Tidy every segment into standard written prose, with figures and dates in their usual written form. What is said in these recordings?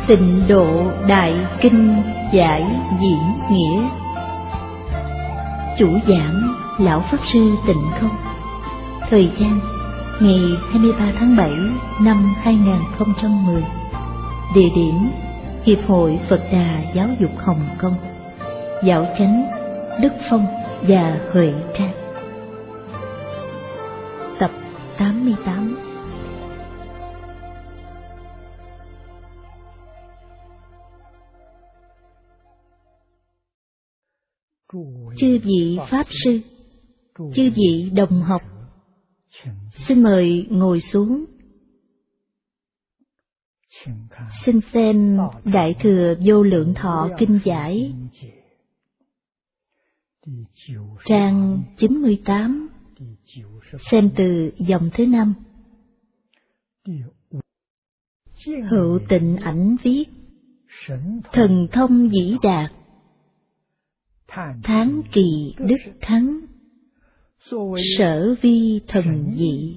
Tịnh Độ Đại Kinh Giải Diễn Nghĩa. Chủ giảng Lão Pháp Sư Tịnh Không. Thời gian ngày 23 tháng 7 năm 2010. Địa điểm Hiệp hội Phật Đà Giáo dục Hồng Kông. Giáo chánh Đức Phong và Huệ Trang. Tập 88. Chư vị Pháp Sư, chư vị đồng học, xin mời ngồi xuống. Xin xem Đại Thừa Vô Lượng Thọ Kinh Giải, trang 98, xem từ dòng thứ 5. Hữu Tịnh Ảnh viết: thần thông vĩ đạt, thán kỳ đức thắng, sở vi thần dị,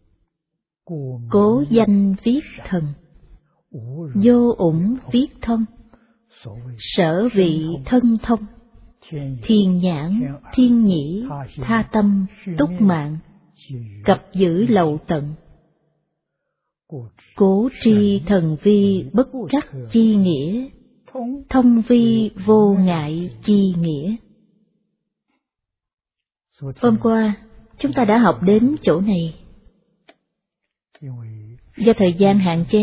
cố danh viết thần, vô ủng viết thông, sở vị thân thông, thiên nhãn thiên nhĩ tha tâm túc mạng, cập giữ lậu tận, cố tri thần vi bất trắc chi nghĩa, thông vi vô ngại chi nghĩa. Hôm qua chúng ta đã học đến chỗ này. Do thời gian hạn chế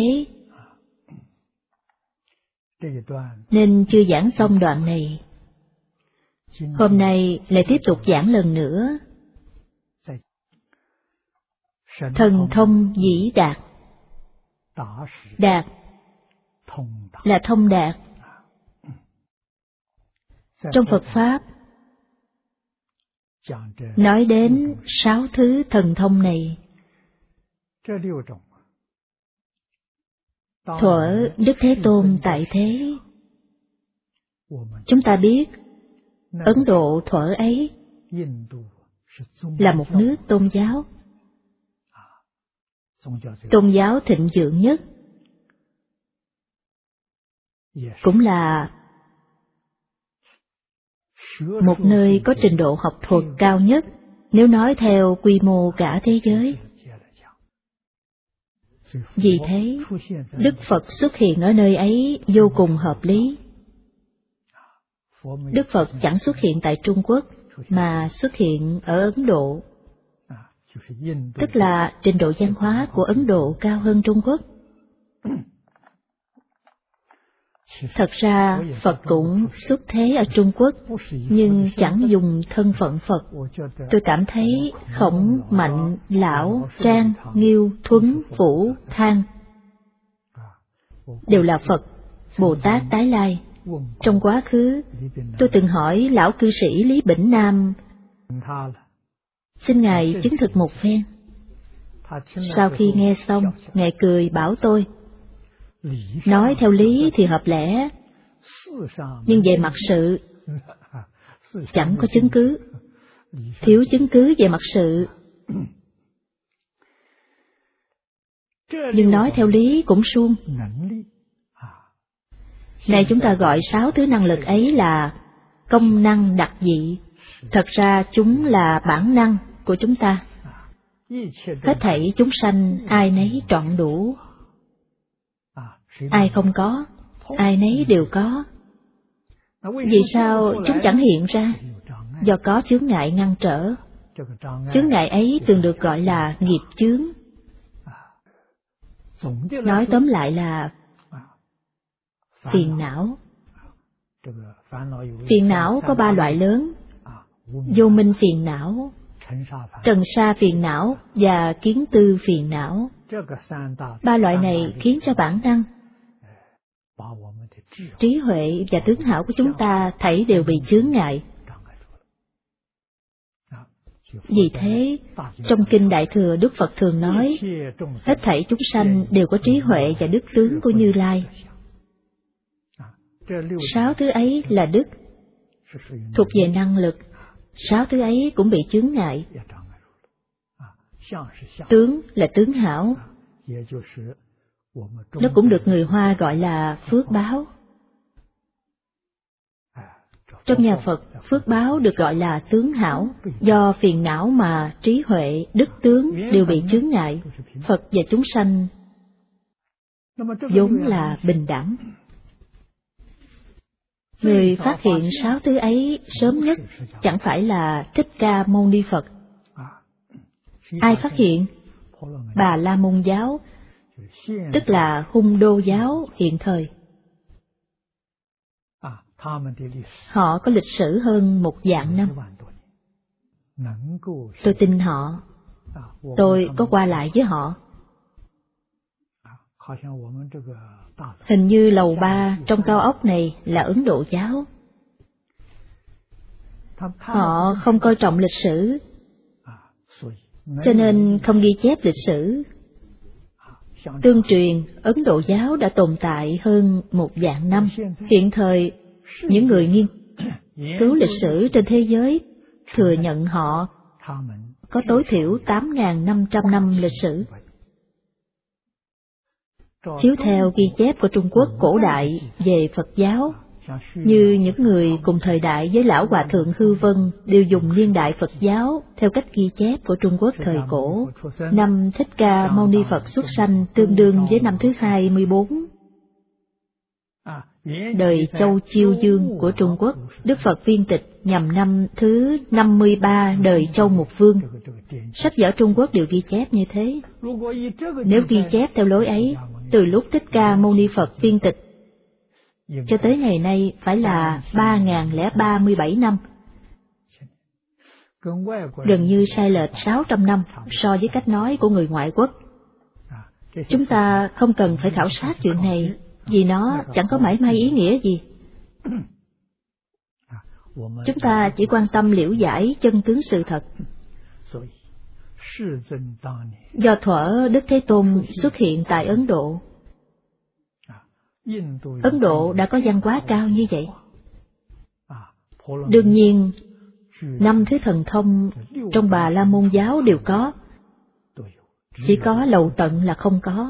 nên chưa giảng xong đoạn này. Hôm nay lại tiếp tục giảng lần nữa. Thần thông vĩ đạt. Đạt là thông đạt. Trong Phật Pháp nói đến 6 thứ thần thông này. Thuở Đức Thế Tôn tại thế, chúng ta biết Ấn Độ thuở ấy là một nước tôn giáo, tôn giáo thịnh vượng nhất, cũng là một nơi có trình độ học thuật cao nhất nếu nói theo quy mô cả thế giới. Vì thế, Đức Phật xuất hiện ở nơi ấy vô cùng hợp lý. Đức Phật chẳng xuất hiện tại Trung Quốc, mà xuất hiện ở Ấn Độ, tức là trình độ văn hóa của Ấn Độ cao hơn Trung Quốc. Thật ra, Phật cũng xuất thế ở Trung Quốc, nhưng chẳng dùng thân phận Phật. Tôi cảm thấy Khổng, Mạnh, Lão, Trang, Nghiêu, Thuấn, Vũ, Thang đều là Phật, Bồ Tát Tái Lai. Trong quá khứ, tôi từng hỏi Lão cư sĩ Lý Bỉnh Nam, xin Ngài chứng thực một phen. Sau khi nghe xong, Ngài cười bảo tôi, nói theo lý thì hợp lẽ, nhưng về mặt sự chẳng có chứng cứ, thiếu chứng cứ về mặt sự. Nhưng nói theo lý cũng suông. Này chúng ta gọi 6 thứ năng lực ấy là công năng đặc dị. Thật ra chúng là bản năng của chúng ta. Hết thảy chúng sanh ai nấy trọn đủ. Ai không có, ai nấy đều có. Vì sao chúng chẳng hiện ra? Do có chướng ngại ngăn trở. Chướng ngại ấy thường được gọi là nghiệp chướng. Nói tóm lại là phiền não. Phiền não có 3 loại lớn: vô minh phiền não, trần sa phiền não và kiến tư phiền não. 3 loại này khiến cho bản năng, trí huệ và tướng hảo của chúng ta thảy đều bị chướng ngại. Vì thế, trong Kinh Đại Thừa, Đức Phật thường nói, hết thảy chúng sanh đều có trí huệ và đức tướng của Như Lai. 6 thứ ấy là đức, thuộc về năng lực. 6 thứ ấy cũng bị chướng ngại. Tướng là tướng hảo, Nó cũng được người Hoa gọi là phước báo. Trong nhà Phật, phước báo được gọi là tướng hảo, do phiền não mà trí huệ, đức tướng đều bị chướng ngại. Phật và chúng sanh vốn là bình đẳng. Người phát hiện 6 thứ ấy sớm nhất chẳng phải là Thích Ca Mâu Ni Phật. Ai phát hiện? Bà La Môn giáo, tức là Hung Đô giáo hiện thời. Họ có lịch sử hơn 1.000 năm. Tôi tin họ. Tôi có qua lại với họ. Hình như lầu 3 trong cao ốc này là Ấn Độ giáo. Họ không coi trọng lịch sử, cho nên không ghi chép lịch sử. Tương truyền, Ấn Độ giáo đã tồn tại hơn 1.000 năm. Hiện thời, những người nghiên cứu lịch sử trên thế giới thừa nhận họ có tối thiểu 8.500 năm lịch sử. Chiếu theo ghi chép của Trung Quốc cổ đại về Phật giáo, như những người cùng thời đại với Lão Hòa Thượng Hư Vân đều dùng niên đại Phật giáo theo cách ghi chép của Trung Quốc thời cổ. Năm Thích Ca Mâu Ni Phật xuất sanh tương đương với năm thứ 24 đời Châu Chiêu Dương của Trung Quốc. Đức Phật viên tịch nhằm năm thứ 53 đời Châu Mục Vương. Sách vở Trung Quốc đều ghi chép như thế. Nếu ghi chép theo lối ấy, từ lúc Thích Ca Mâu Ni Phật viên tịch cho tới ngày nay phải là 3.037 năm. Gần như sai lệch 600 năm so với cách nói của người ngoại quốc. Chúng ta không cần phải khảo sát chuyện này, vì nó chẳng có mảy may ý nghĩa gì. Chúng ta chỉ quan tâm liễu giải chân tướng sự thật. Do thuở Đức Thế Tôn xuất hiện tại Ấn Độ, Ấn Độ đã có văn hóa cao như vậy. Đương nhiên, 5 thứ thần thông trong Bà La Môn giáo đều có, chỉ có Lầu Tận là không có.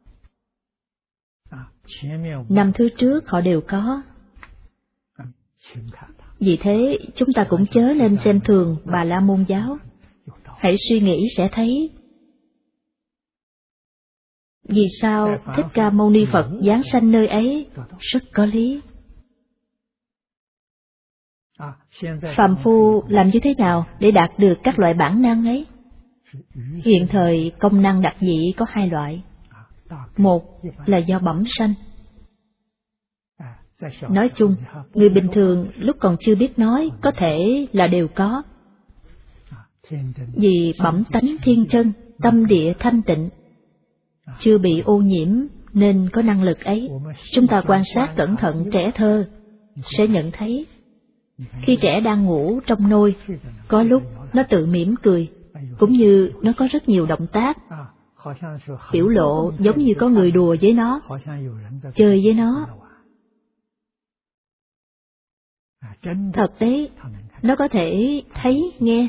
5 thứ trước họ đều có. Vì thế, chúng ta cũng chớ nên xem thường Bà La Môn giáo. Hãy suy nghĩ sẽ thấy. Vì sao Thích Ca Mâu Ni Phật giáng sanh nơi ấy? Rất có lý. Phàm phu làm như thế nào để đạt được các loại bản năng ấy? Hiện thời công năng đặc dị có 2 loại. Một là do bẩm sanh. Nói chung, người bình thường lúc còn chưa biết nói có thể là đều có. Vì bẩm tánh thiên chân, tâm địa thanh tịnh, chưa bị ô nhiễm nên có năng lực ấy. Chúng ta quan sát cẩn thận trẻ thơ sẽ nhận thấy, khi trẻ đang ngủ trong nôi, có lúc nó tự mỉm cười, cũng như nó có rất nhiều động tác, biểu lộ giống như có người đùa với nó, chơi với nó. Thật đấy, nó có thể thấy, nghe.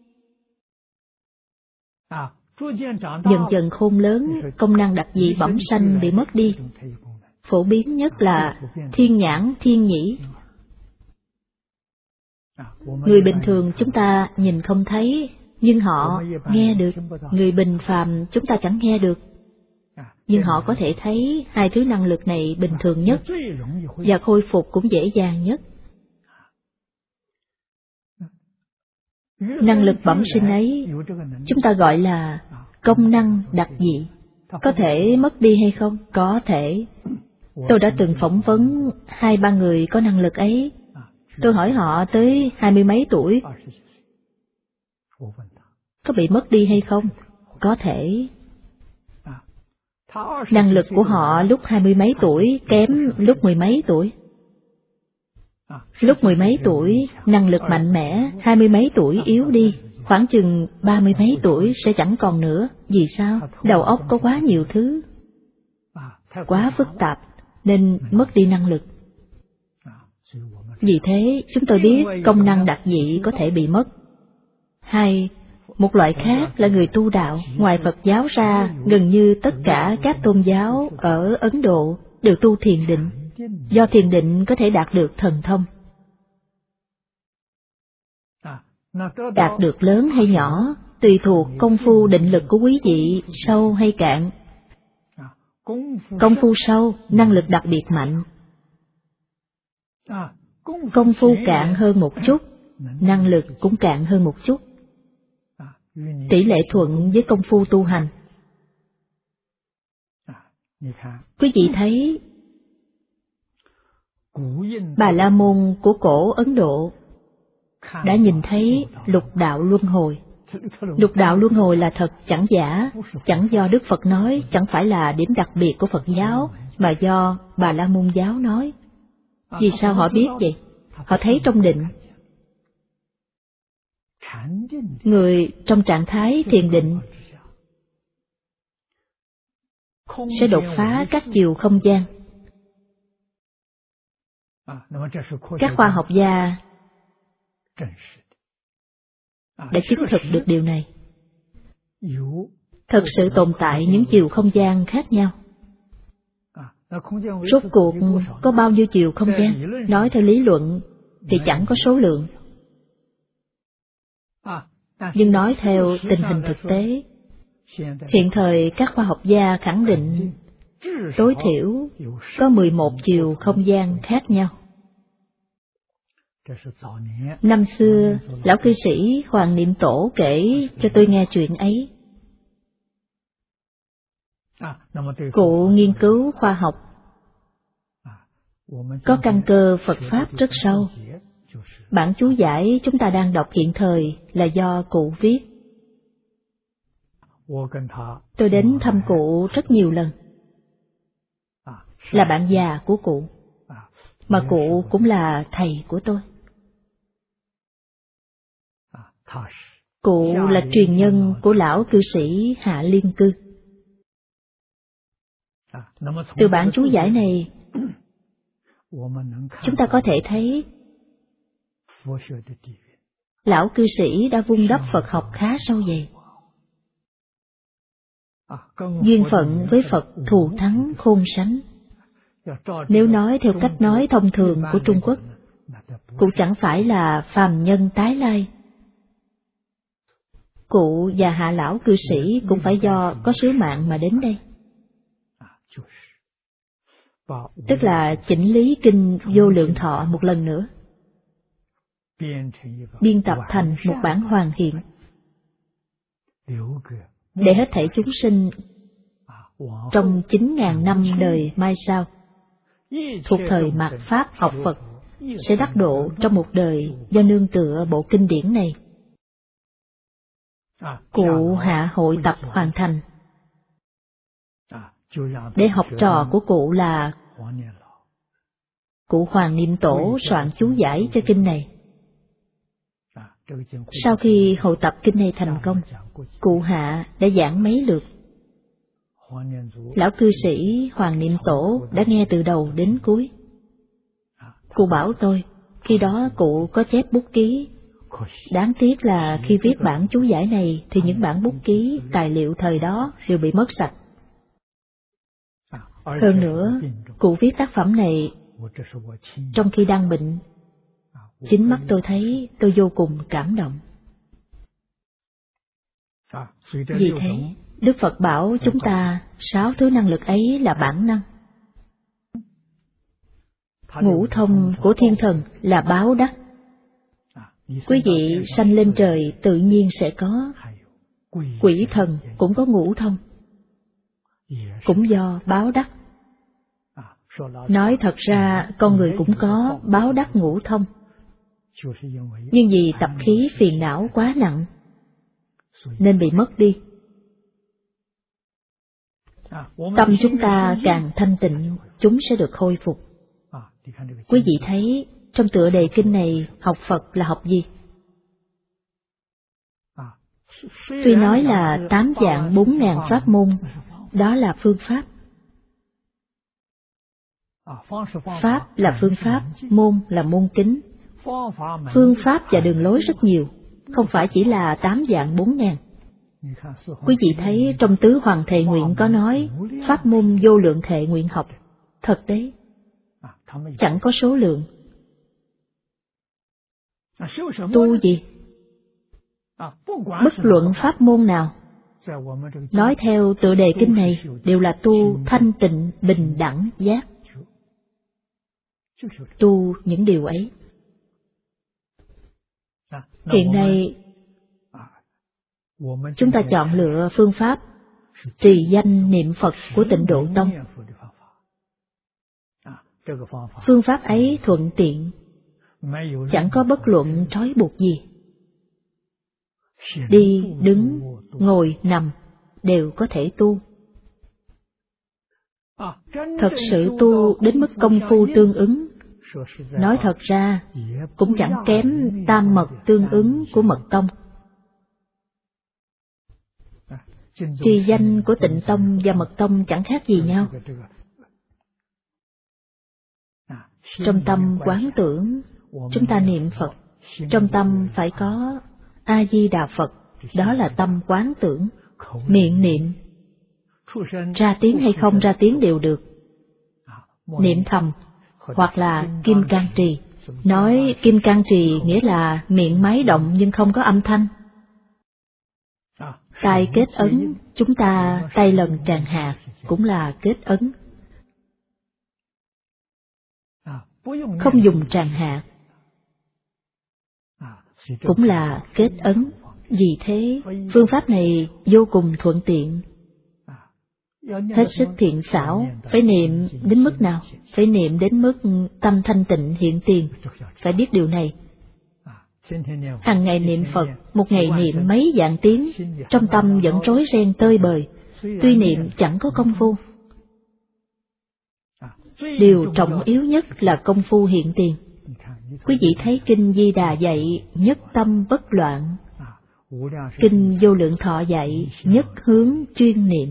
Dần dần khôn lớn, công năng đặc dị bẩm sanh bị mất đi. Phổ biến nhất là thiên nhãn, thiên nhĩ. Người bình thường chúng ta nhìn không thấy, nhưng họ nghe được. Người bình phàm chúng ta chẳng nghe được, nhưng họ có thể thấy. 2 thứ năng lực này bình thường nhất, và khôi phục cũng dễ dàng nhất. Năng lực bẩm sinh ấy, chúng ta gọi là công năng đặc dị. Có thể mất đi hay không? Có thể. Tôi đã từng phỏng vấn 2-3 người có năng lực ấy. Tôi hỏi họ tới 20 mấy tuổi, có bị mất đi hay không? Có thể. Năng lực của họ lúc 20 mấy tuổi kém lúc 10 mấy tuổi. Lúc 10 mấy tuổi, năng lực mạnh mẽ, 20 mấy tuổi yếu đi, khoảng chừng 30 mấy tuổi sẽ chẳng còn nữa. Vì sao? Đầu óc có quá nhiều thứ, quá phức tạp, nên mất đi năng lực. Vì thế, chúng tôi biết công năng đặc dị có thể bị mất. 2. Một loại khác là người tu đạo. Ngoài Phật giáo ra, gần như tất cả các tôn giáo ở Ấn Độ đều tu thiền định. Do thiền định có thể đạt được thần thông. Đạt được lớn hay nhỏ, tùy thuộc công phu định lực của quý vị sâu hay cạn. Công phu sâu, năng lực đặc biệt mạnh. Công phu cạn hơn một chút, năng lực cũng cạn hơn một chút. Tỷ lệ thuận với công phu tu hành. Quý vị thấy Bà La Môn của cổ Ấn Độ đã nhìn thấy lục đạo luân hồi. Lục đạo luân hồi là thật, chẳng giả, chẳng do Đức Phật nói, chẳng phải là điểm đặc biệt của Phật giáo, mà do Bà La Môn giáo nói. Vì sao họ biết vậy? Họ thấy trong định. Người trong trạng thái thiền định sẽ đột phá các chiều không gian. Các khoa học gia đã chứng thực được điều này. Thực sự tồn tại những chiều không gian khác nhau. Rốt cuộc có bao nhiêu chiều không gian? Nói theo lý luận thì chẳng có số lượng. Nhưng nói theo tình hình thực tế, hiện thời các khoa học gia khẳng định tối thiểu có 11 chiều không gian khác nhau. Năm xưa, lão cư sĩ Hoàng Niệm Tổ kể cho tôi nghe chuyện ấy. Cụ nghiên cứu khoa học, có căn cơ Phật Pháp rất sâu. Bản chú giải chúng ta đang đọc hiện thời là do cụ viết. Tôi đến thăm cụ rất nhiều lần. Là bạn già của cụ, mà cụ cũng là thầy của tôi. Cụ là truyền nhân của lão cư sĩ Hạ Liên Cư. Từ bản chú giải này, chúng ta có thể thấy lão cư sĩ đã vun đắp Phật học khá sâu dày. Duyên phận với Phật thù thắng khôn sánh. Nếu nói theo cách nói thông thường của Trung Quốc, cụ chẳng phải là phàm nhân tái lai. Cụ và Hạ lão cư sĩ cũng phải do có sứ mạng mà đến đây. Tức là chỉnh lý kinh Vô Lượng Thọ một lần nữa, biên tập thành một bản hoàn thiện, để hết thảy chúng sinh trong 9.000 năm đời mai sau, thuộc thời mạt Pháp học Phật, sẽ đắc độ trong một đời do nương tựa bộ kinh điển này. Cụ Hạ hội tập hoàn thành, để học trò của cụ là cụ Hoàng Niệm Tổ soạn chú giải cho kinh này. Sau khi hội tập kinh này thành công, cụ Hạ đã giảng mấy lượt. Lão cư sĩ Hoàng Niệm Tổ đã nghe từ đầu đến cuối. Cụ bảo tôi, khi đó cụ có chép bút ký. Đáng tiếc là khi viết bản chú giải này thì những bản bút ký, tài liệu thời đó đều bị mất sạch. Hơn nữa, cụ viết tác phẩm này trong khi đang bệnh. Chính mắt tôi thấy, tôi vô cùng cảm động. Vì thế, Đức Phật bảo chúng ta 6 thứ năng lực ấy là bản năng. Ngũ thông của thiên thần là báo đắc. Quý vị sanh lên trời tự nhiên sẽ có. Quỷ thần cũng có ngũ thông, cũng do báo đắc. Nói thật ra con người cũng có báo đắc ngũ thông, nhưng vì tập khí phiền não quá nặng nên bị mất đi. Tâm chúng ta càng thanh tịnh, chúng sẽ được khôi phục. Quý vị thấy trong tựa đề kinh này, học Phật là học gì? Tuy nói là 8 dạng 4.000 pháp môn, đó là phương pháp. Pháp là phương pháp, môn là môn kính. Phương pháp và đường lối rất nhiều, không phải chỉ là 8 vạn 4 ngàn. Quý vị thấy trong Tứ Hoàng Thệ Nguyện có nói pháp môn vô lượng thệ nguyện học. Thật đấy, chẳng có số lượng. Tu gì? Bất luận pháp môn nào, nói theo tựa đề kinh này, đều là tu thanh tịnh bình đẳng giác. Tu những điều ấy. Hiện nay, chúng ta chọn lựa phương pháp trì danh niệm Phật của Tịnh Độ Tông. Phương pháp ấy thuận tiện, chẳng có bất luận trói buộc gì. Đi, đứng, ngồi, nằm đều có thể tu. Thật sự tu đến mức công phu tương ứng, nói thật ra cũng chẳng kém tam mật tương ứng của mật tông. Trì danh của Tịnh Tông và Mật Tông chẳng khác gì nhau. Trong tâm quán tưởng, chúng ta niệm Phật, trong tâm phải có A-di-đà Phật, đó là tâm quán tưởng. Miệng niệm, ra tiếng hay không ra tiếng đều được. Niệm thầm, hoặc là kim cang trì. Nói kim cang trì nghĩa là miệng máy động nhưng không có âm thanh. Tai kết ấn, chúng ta tay lần tràng hạt cũng là kết ấn. Không dùng tràng hạt cũng là kết ấn. Vì thế, phương pháp này vô cùng thuận tiện. Hết sức thiện xảo, phải niệm đến mức nào? Phải niệm đến mức tâm thanh tịnh hiện tiền. Phải biết điều này. Hàng ngày niệm Phật, một ngày niệm mấy vạn tiếng, trong tâm vẫn rối ren tơi bời, tuy niệm chẳng có công phu. Điều trọng yếu nhất là công phu hiện tiền. Quý vị thấy Kinh Di Đà dạy nhất tâm bất loạn, Kinh Vô Lượng Thọ dạy nhất hướng chuyên niệm.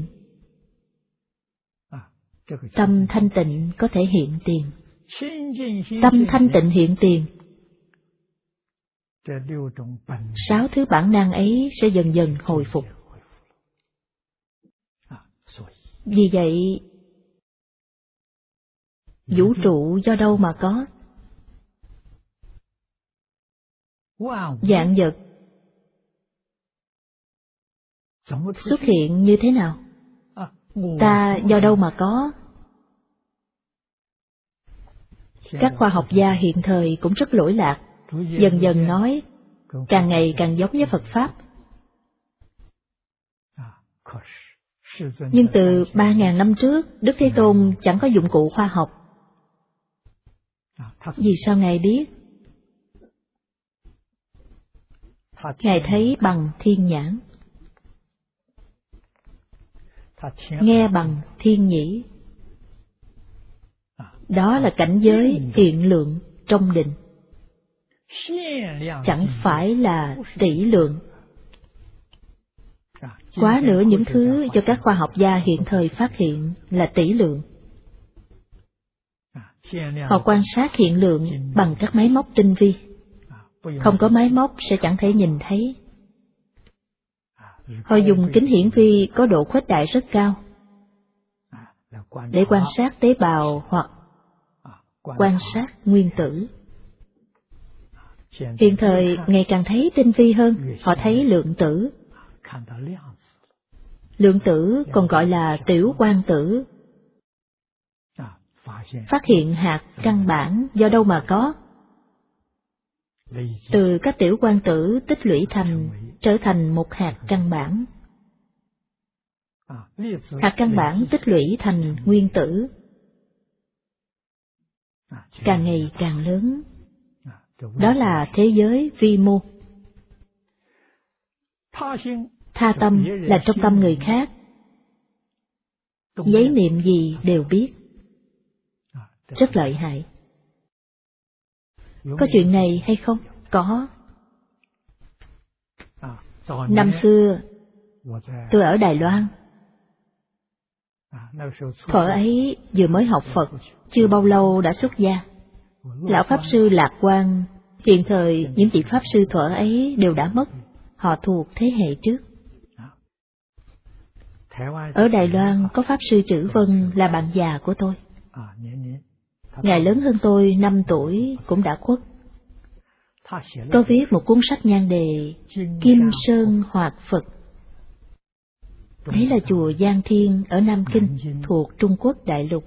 Tâm thanh tịnh có thể hiện tiền. Tâm thanh tịnh hiện tiền, 6 thứ bản năng ấy sẽ dần dần hồi phục. Vì vậy, vũ trụ do đâu mà có? Vạn vật xuất hiện như thế nào? Ta do đâu mà có? Các khoa học gia hiện thời cũng rất lỗi lạc, dần dần nói, càng ngày càng giống với Phật Pháp. Nhưng từ 3.000 năm trước, Đức Thế Tôn chẳng có dụng cụ khoa học. Vì sao Ngài biết? Ngài thấy bằng thiên nhãn, nghe bằng thiên nhĩ. Đó là cảnh giới hiện lượng trong định, chẳng phải là tỷ lượng. Quá nữa những thứ cho các khoa học gia hiện thời phát hiện là tỷ lượng. Họ quan sát hiện lượng bằng các máy móc tinh vi. Không có máy móc sẽ chẳng thể nhìn thấy. Họ dùng kính hiển vi có độ khuếch đại rất cao để quan sát tế bào hoặc quan sát nguyên tử. Hiện thời ngày càng thấy tinh vi hơn, họ thấy lượng tử. Lượng tử còn gọi là tiểu quang tử. Phát hiện hạt căn bản do đâu mà có? Từ các tiểu quang tử tích lũy trở thành một hạt căn bản. Hạt căn bản tích lũy thành nguyên tử, càng ngày càng lớn. Đó là thế giới vi mô. Tha tâm là trong tâm người khác, giấy niệm gì đều biết. Rất lợi hại. Có chuyện này hay không? Có. Năm xưa, tôi ở Đài Loan. Thuở ấy vừa mới học Phật, chưa bao lâu đã xuất gia. Lão Pháp Sư Lạc Quang Hiện thời những vị Pháp sư thuở ấy đều đã mất, họ thuộc thế hệ trước. Ở Đài Loan có Pháp sư Trữ Vân là bạn già của tôi. Ngài lớn hơn tôi 5 tuổi cũng đã khuất. Có viết một cuốn sách nhan đề Kim Sơn Hoạt Phật. Đấy là chùa Giang Thiên ở Nam Kinh thuộc Trung Quốc đại lục.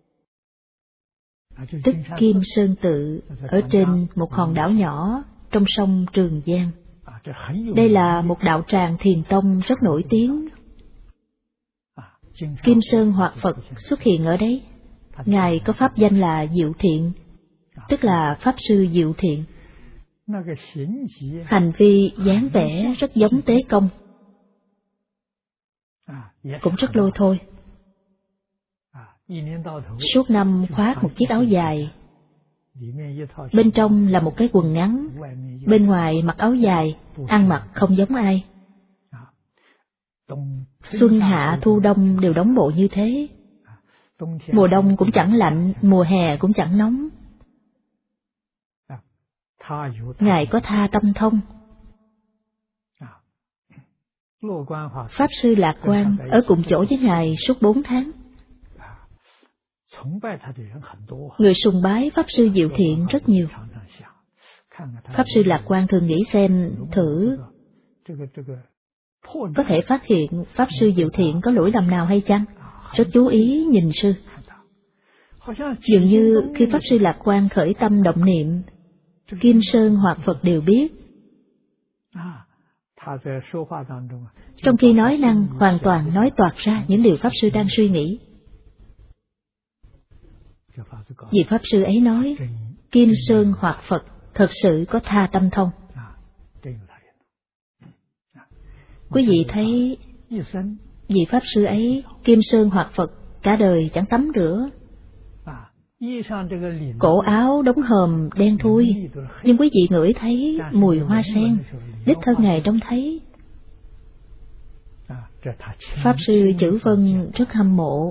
Tức Kim Sơn Tự ở trên một hòn đảo nhỏ trong sông Trường Giang. Đây là một đạo tràng thiền tông rất nổi tiếng. Kim Sơn Hoạt Phật xuất hiện ở đấy. Ngài có pháp danh là Diệu Thiện, tức là Pháp sư Diệu Thiện. Hành vi dáng vẻ rất giống Tế Công, cũng rất lôi thôi. Suốt năm khoác một chiếc áo dài, bên trong là một cái quần ngắn, bên ngoài mặc áo dài, ăn mặc không giống ai. Xuân hạ thu đông đều đóng bộ như thế. Mùa đông cũng chẳng lạnh, mùa hè cũng chẳng nóng. Ngài có tha tâm thông. Pháp sư Lạc Quan ở cùng chỗ với Ngài suốt 4 tháng. Người sùng bái Pháp sư Diệu Thiện rất nhiều. Pháp sư Lạc Quan thường nghĩ xem thử có thể phát hiện Pháp sư Diệu Thiện có lỗi lầm nào hay chăng. Rất chú ý nhìn sư. Dường như khi Pháp sư Lạc Quan khởi tâm động niệm, Kim Sơn Hoạt Phật đều biết. Trong khi nói năng hoàn toàn nói toạc ra những điều Pháp sư đang suy nghĩ. Vị Pháp sư ấy nói, Kim Sơn Hoạt Phật thật sự có tha tâm thông. Quý vị thấy, vị Pháp sư ấy, Kim Sơn Hoạt Phật, cả đời chẳng tắm rửa. Cổ áo đóng hòm đen thui, nhưng quý vị ngửi thấy mùi hoa sen, đích thân Ngài trông thấy. Pháp sư Trữ Vân rất hâm mộ,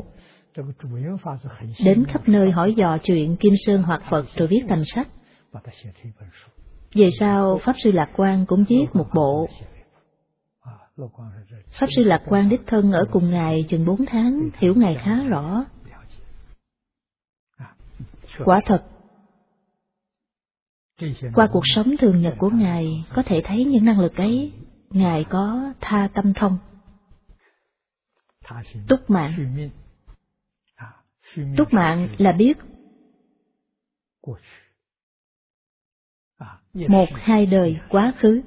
đến khắp nơi hỏi dò chuyện Kim Sơn Hoạt Phật rồi viết thành sách. Về sau Pháp sư Lạc Quan cũng viết một bộ. Pháp sư Lạc Quan đích thân ở cùng Ngài chừng 4 tháng, hiểu Ngài khá rõ. Quả thật, qua cuộc sống thường nhật của Ngài có thể thấy những năng lực ấy. Ngài có tha tâm thông. Túc mạng. Túc mạng là biết 1-2 đời quá khứ.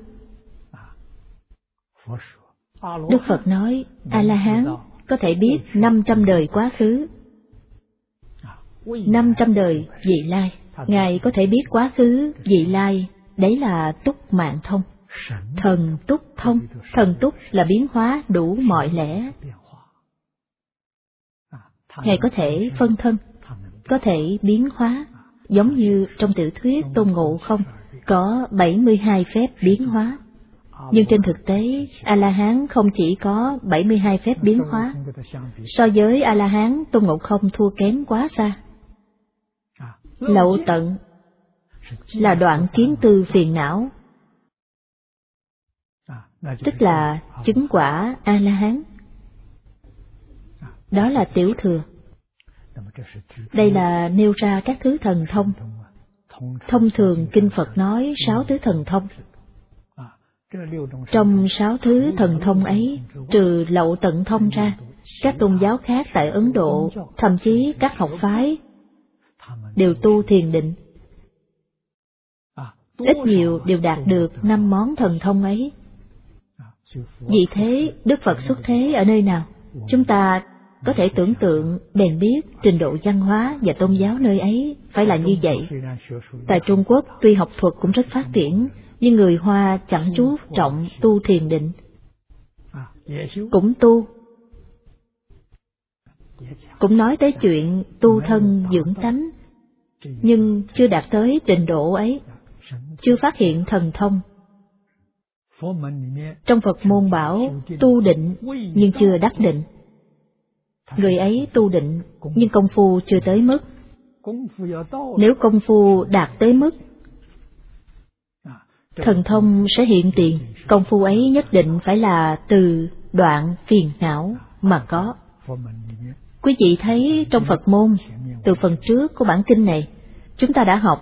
Đức Phật nói A-la-hán có thể biết 500 đời quá khứ, 500 đời vị lai. Ngài có thể biết quá khứ, vị lai, đấy là túc mạng thông. Thần túc thông, thần túc là biến hóa đủ mọi lẽ. Ngài có thể phân thân, có thể biến hóa, giống như trong tiểu thuyết Tôn Ngộ Không, có 72 phép biến hóa. Nhưng trên thực tế, A-la-hán không chỉ có 72 phép biến hóa. So với A-la-hán, Tôn Ngộ Không thua kém quá xa. Lậu tận là đoạn kiến tư phiền não, tức là chứng quả A-la-hán. Đó là tiểu thừa. Đây là nêu ra các thứ thần thông. Thông thường Kinh Phật nói 6 thứ thần thông. Trong 6 thứ thần thông ấy, trừ lậu tận thông ra, các tôn giáo khác tại Ấn Độ, thậm chí các học phái, đều tu thiền định. Ít nhiều đều đạt được 5 món thần thông ấy. Vì thế, Đức Phật xuất thế ở nơi nào? Chúng ta có thể tưởng tượng bèn biết trình độ văn hóa và tôn giáo nơi ấy phải là như vậy. Tại Trung Quốc, tuy học thuật cũng rất phát triển, nhưng người Hoa chẳng chú trọng tu thiền định. Cũng tu, cũng nói tới chuyện tu thân dưỡng tánh, nhưng chưa đạt tới trình độ ấy, chưa phát hiện thần thông. Trong Phật môn bảo tu định nhưng chưa đắc định. Người ấy tu định nhưng công phu chưa tới mức. Nếu công phu đạt tới mức, Thần thông sẽ hiện tiền, công phu ấy nhất định phải là từ đoạn phiền não mà có. Quý vị thấy trong Phật môn, từ phần trước của bản kinh này, chúng ta đã học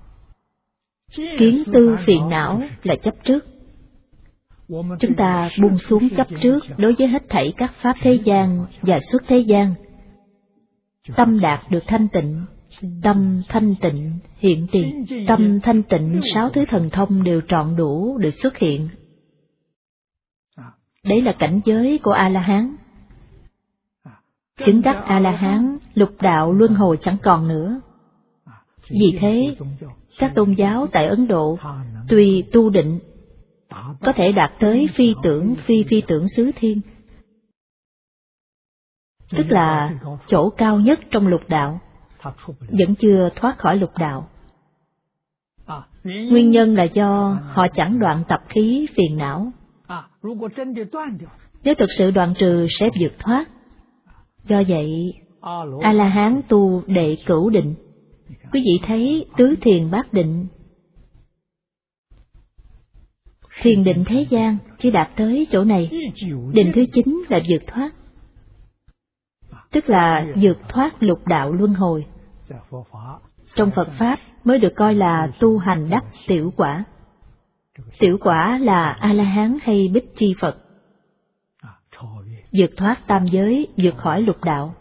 kiến tư phiền não là chấp trước. Chúng ta buông xuống chấp trước đối với hết thảy các pháp thế gian và xuất thế gian. Tâm đạt được thanh tịnh, tâm thanh tịnh hiện tiền. Tâm thanh tịnh, 6 thứ thần thông đều trọn đủ được xuất hiện. Đấy là cảnh giới của A-la-hán. Chứng đắc A-la-hán, lục đạo luân hồi chẳng còn nữa. Vì thế, các tôn giáo tại Ấn Độ tùy tu định có thể đạt tới phi tưởng phi tưởng xứ thiên, tức là chỗ cao nhất trong lục đạo, vẫn chưa thoát khỏi lục đạo. Nguyên nhân là do họ chẳng đoạn tập khí phiền não. Nếu thực sự đoạn trừ sẽ vượt thoát. Do vậy, A-la-hán tu đệ cửu định. Quý vị thấy tứ thiền bát định. Thiền định thế gian chỉ đạt tới chỗ này. Định thứ 9 là vượt thoát, tức là vượt thoát lục đạo luân hồi. Trong Phật Pháp mới được coi là tu hành đắc tiểu quả. Tiểu quả là A-la-hán hay Bích Chi Phật. Vượt thoát tam giới, vượt khỏi lục đạo.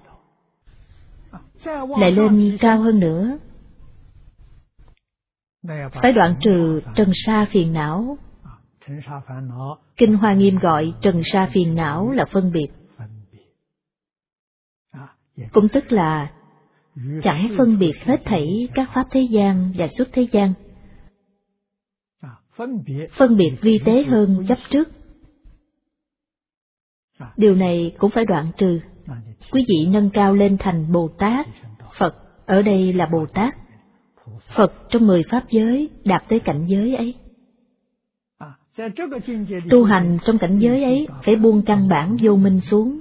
Lại lên cao hơn nữa, phải đoạn trừ trần sa phiền não. Kinh Hoa Nghiêm gọi trần sa phiền não là phân biệt. Cũng tức là chẳng phân biệt hết thảy các pháp thế gian và xuất thế gian. Phân biệt vi tế hơn chấp trước. Điều này cũng phải đoạn trừ. Quý vị nâng cao lên thành Bồ Tát. Phật ở đây là Bồ Tát. Phật trong 10 pháp giới đạt tới cảnh giới ấy. Tu hành trong cảnh giới ấy phải buông căn bản vô minh xuống.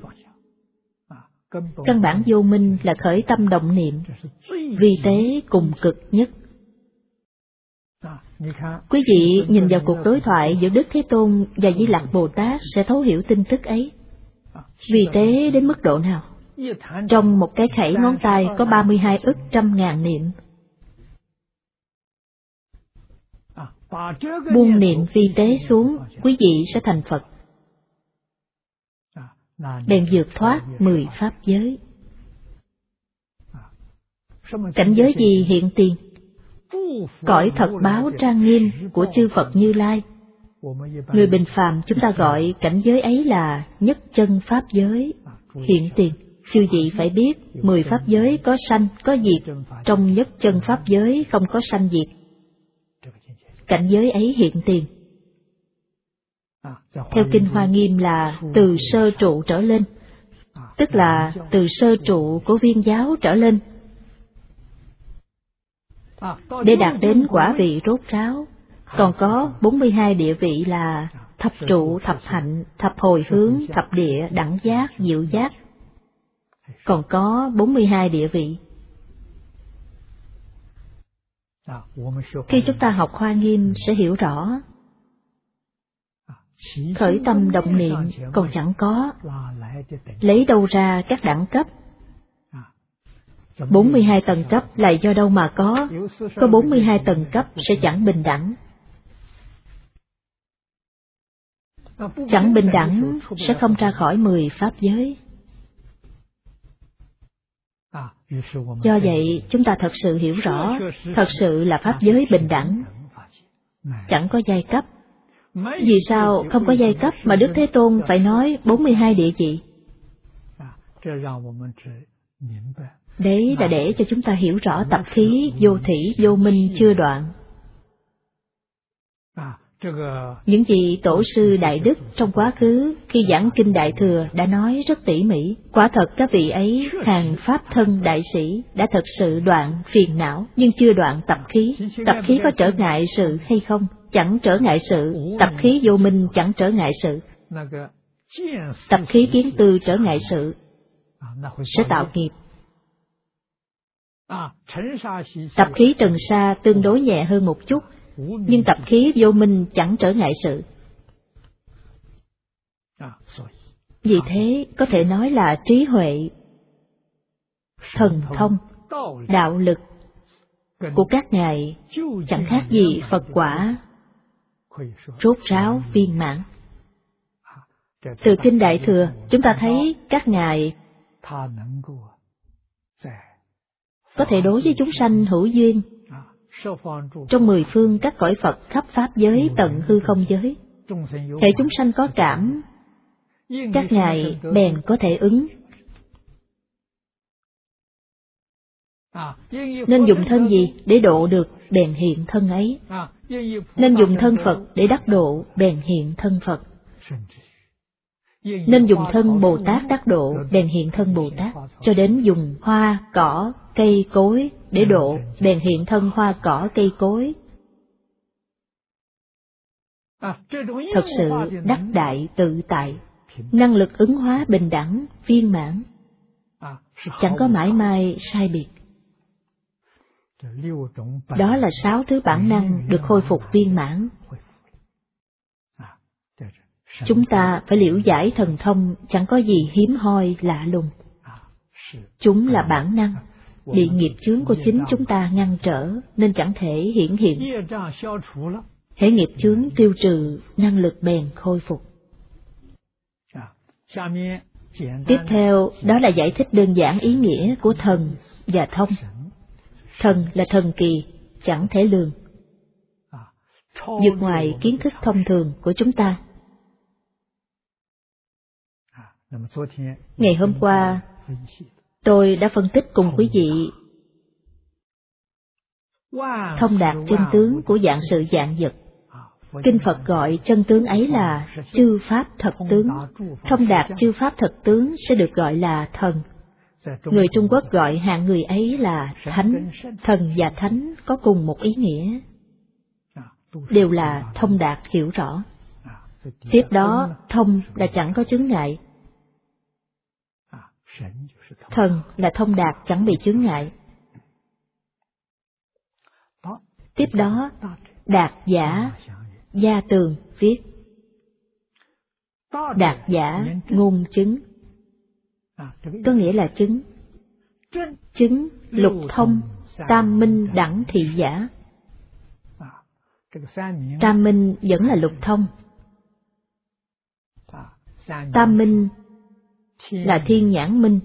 Căn bản vô minh là khởi tâm động niệm, vi tế cùng cực nhất. Quý vị nhìn vào cuộc đối thoại giữa Đức Thế Tôn và Di Lặc Bồ Tát sẽ thấu hiểu tin tức ấy. Vi tế đến mức độ nào? Trong một cái khẩy ngón tay có 32 ức trăm ngàn niệm. Buông niệm vi tế xuống, quý vị sẽ thành Phật. Bèn vượt thoát 10 pháp giới. Cảnh giới gì hiện tiền? Cõi thật báo trang nghiêm của chư Phật Như Lai. Người bình phàm chúng ta gọi cảnh giới ấy là nhất chân pháp giới hiện tiền. Chư vị phải biết 10 pháp giới có sanh có diệt, trong nhất chân pháp giới không có sanh diệt. Cảnh giới ấy hiện tiền. Theo Kinh Hoa Nghiêm là từ sơ trụ trở lên, tức là từ sơ trụ của viên giáo trở lên. Để đạt đến quả vị rốt ráo, còn có 42 địa vị là thập trụ, thập hạnh, thập hồi hướng, thập địa, đẳng giác, diệu giác. Còn có 42 địa vị. Khi chúng ta học Hoa Nghiêm sẽ hiểu rõ. Khởi tâm động niệm còn chẳng có, lấy đâu ra các đẳng cấp? 42 tầng cấp là do đâu mà có 42 tầng cấp sẽ chẳng bình đẳng. Chẳng bình đẳng sẽ không ra khỏi 10 pháp giới. Do vậy, chúng ta thật sự hiểu rõ, thật sự là pháp giới bình đẳng, chẳng có giai cấp. Vì sao không có giai cấp mà Đức Thế Tôn phải nói 42 địa vị? Đấy là để cho chúng ta hiểu rõ tập khí vô thủy vô minh chưa đoạn. Những vị tổ sư Đại Đức trong quá khứ khi giảng Kinh Đại Thừa đã nói rất tỉ mỉ. Quả thật các vị ấy hàng pháp thân đại sĩ đã thật sự đoạn phiền não, nhưng chưa đoạn tập khí. Tập khí có trở ngại sự hay không? Chẳng trở ngại sự. Tập khí vô minh chẳng trở ngại sự. Tập khí kiến tư trở ngại sự, sẽ tạo nghiệp. Tập khí trần sa tương đối nhẹ hơn một chút, nhưng tập khí vô minh chẳng trở ngại sự. Vì thế có thể nói là trí huệ, thần thông, đạo lực của các ngài chẳng khác gì Phật quả rốt ráo viên mãn. Từ Kinh Đại Thừa chúng ta thấy các ngài có thể đối với chúng sanh hữu duyên trong 10 phương các cõi Phật khắp pháp giới tận hư không giới. Hệ chúng sanh có cảm, các ngài bèn có thể ứng. Nên dùng thân gì để độ được, bèn hiện thân ấy. Nên dùng thân Phật để đắc độ, bèn hiện thân Phật. Nên dùng thân Bồ Tát đắc độ, bèn hiện thân Bồ Tát. Cho đến dùng hoa, cỏ, cây, cối để độ, bèn hiện thân hoa, cỏ, cây, cối. Thật sự đắc đại tự tại, năng lực ứng hóa bình đẳng, viên mãn, chẳng có mãi may sai biệt. Đó là 6 thứ bản năng được khôi phục viên mãn. Chúng ta phải liễu giải thần thông chẳng có gì hiếm hoi lạ lùng. Chúng là bản năng, bị nghiệp chướng của chính chúng ta ngăn trở nên chẳng thể hiển hiện. Hễ nghiệp chướng tiêu trừ, năng lực bèn khôi phục. Tiếp theo, đó là giải thích đơn giản ý nghĩa của thần và thông. Thần là thần kỳ, chẳng thể lường, vượt ngoài kiến thức thông thường của chúng ta. Ngày hôm qua, tôi đã phân tích cùng quý vị thông đạt chân tướng của vạn sự vạn vật. Kinh Phật gọi chân tướng ấy là chư pháp thật tướng. Thông đạt chư pháp thật tướng sẽ được gọi là thần. Người Trung Quốc gọi hạng người ấy là thánh. Thần và thánh có cùng một ý nghĩa, đều là thông đạt hiểu rõ. Tiếp đó, thông là chẳng có chướng ngại. Thần là thông đạt chẳng bị chướng ngại. Tiếp đó, đạt giả, gia tường viết. Đạt giả ngôn chứng, có nghĩa là chứng. Chứng lục thông, tam minh đẳng thị giả. Tam minh vẫn là lục thông. Tam minh là thiên nhãn minh,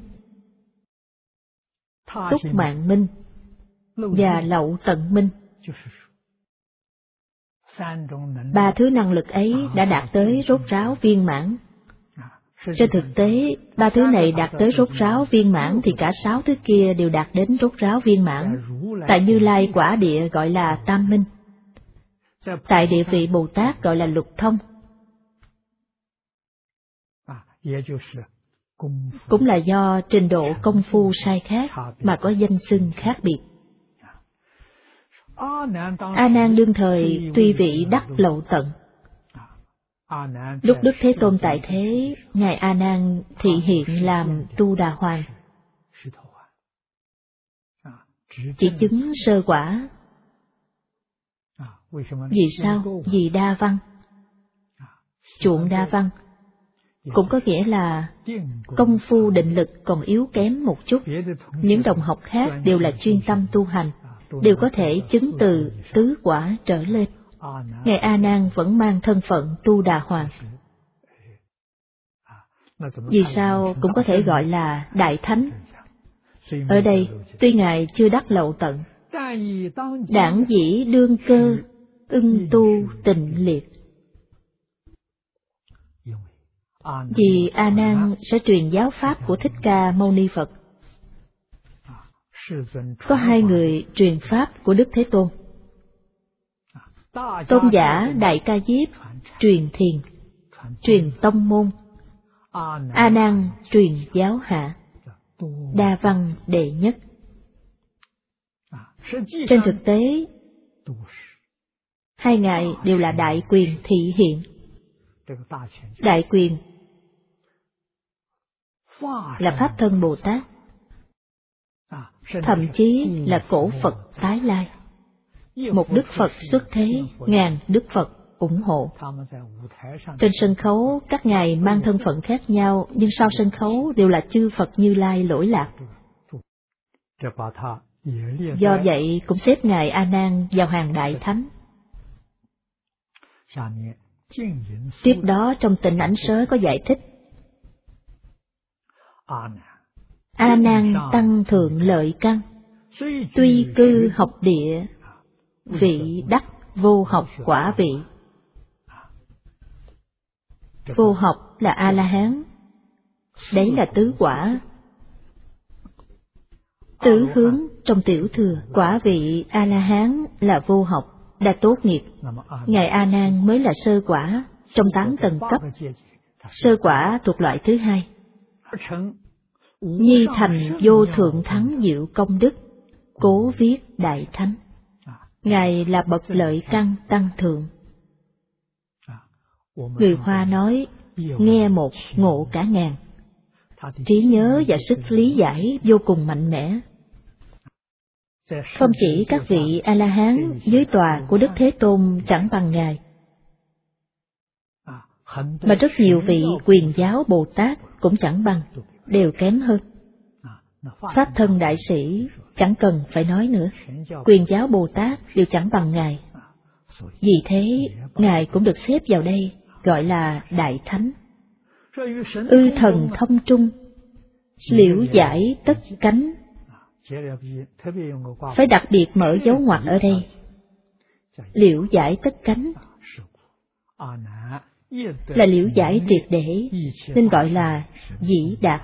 túc mạng minh và lậu tận minh. 3 thứ năng lực ấy đã đạt tới rốt ráo viên mãn. Trên thực tế, 3 thứ này đạt tới rốt ráo viên mãn thì cả 6 thứ kia đều đạt đến rốt ráo viên mãn. Tại Như Lai quả địa gọi là tam minh. Tại địa vị Bồ Tát gọi là lục thông. Cũng là do trình độ công phu sai khác mà có danh xưng khác biệt. A Nan đương thời tuy vị đắc lậu tận. Lúc Đức Thế Tôn tại thế, ngài A Nan thị hiện làm Tu Đà Hoàng, chỉ chứng sơ quả. Vì sao? Vì đa văn. Chuộng đa văn cũng có nghĩa là công phu định lực còn yếu kém một chút. Những đồng học khác đều là chuyên tâm tu hành, đều có thể chứng từ tứ quả trở lên. Ngài A Nan vẫn mang thân phận Tu Đà Hoàng. Vì sao cũng có thể gọi là Đại Thánh? Ở đây, tuy ngài chưa đắc lậu tận, đảng dĩ đương cơ, ưng tu tịnh liệt. Vì A Nan sẽ truyền giáo pháp của Thích Ca Mâu Ni Phật. Có 2 người truyền pháp của Đức Thế Tôn. Tôn giả Đại Ca Diếp truyền thiền, truyền tông môn. A Nan truyền giáo hạ, đa văn đệ nhất. Trên thực tế, 2 ngài đều là đại quyền thị hiện. Đại quyền là Pháp Thân Bồ Tát, thậm chí là cổ Phật tái lai. một Đức Phật xuất thế, ngàn Đức Phật ủng hộ. Trên sân khấu, các ngài mang thân phận khác nhau, nhưng sau sân khấu đều là chư Phật Như Lai lỗi lạc. Do vậy cũng xếp ngài A Nan vào hàng đại thánh. Tiếp đó trong Tịnh Ảnh Sớ có giải thích: A Nan tăng thượng lợi căn, tuy cư học địa, vị đắc vô học quả vị. Vô học là A La Hán, đấy là tứ quả. Tứ hướng trong tiểu thừa, quả vị A La Hán là vô học, đã tốt nghiệp. Ngài A Nan mới là sơ quả trong 8 tầng cấp. Sơ quả thuộc loại thứ hai. Nhi thành vô thượng thắng diệu công đức, cố viết đại thánh. Ngài là bậc lợi căn tăng thượng. Người Hoa nói, nghe một ngộ cả ngàn. Trí nhớ và sức lý giải vô cùng mạnh mẽ. Không chỉ các vị A-la-hán dưới tòa của Đức Thế Tôn chẳng bằng Ngài, mà rất nhiều vị Quyền Giáo Bồ Tát cũng chẳng bằng, đều kém hơn. Pháp thân đại sĩ chẳng cần phải nói nữa, Quyền Giáo Bồ Tát đều chẳng bằng Ngài. Vì thế, Ngài cũng được xếp vào đây, gọi là Đại Thánh. Ư thần thông trung, liễu giải tất cánh. Phải đặc biệt mở dấu ngoặc ở đây. Liễu giải tất cánh là liễu giải triệt để, nên gọi là dĩ đạt.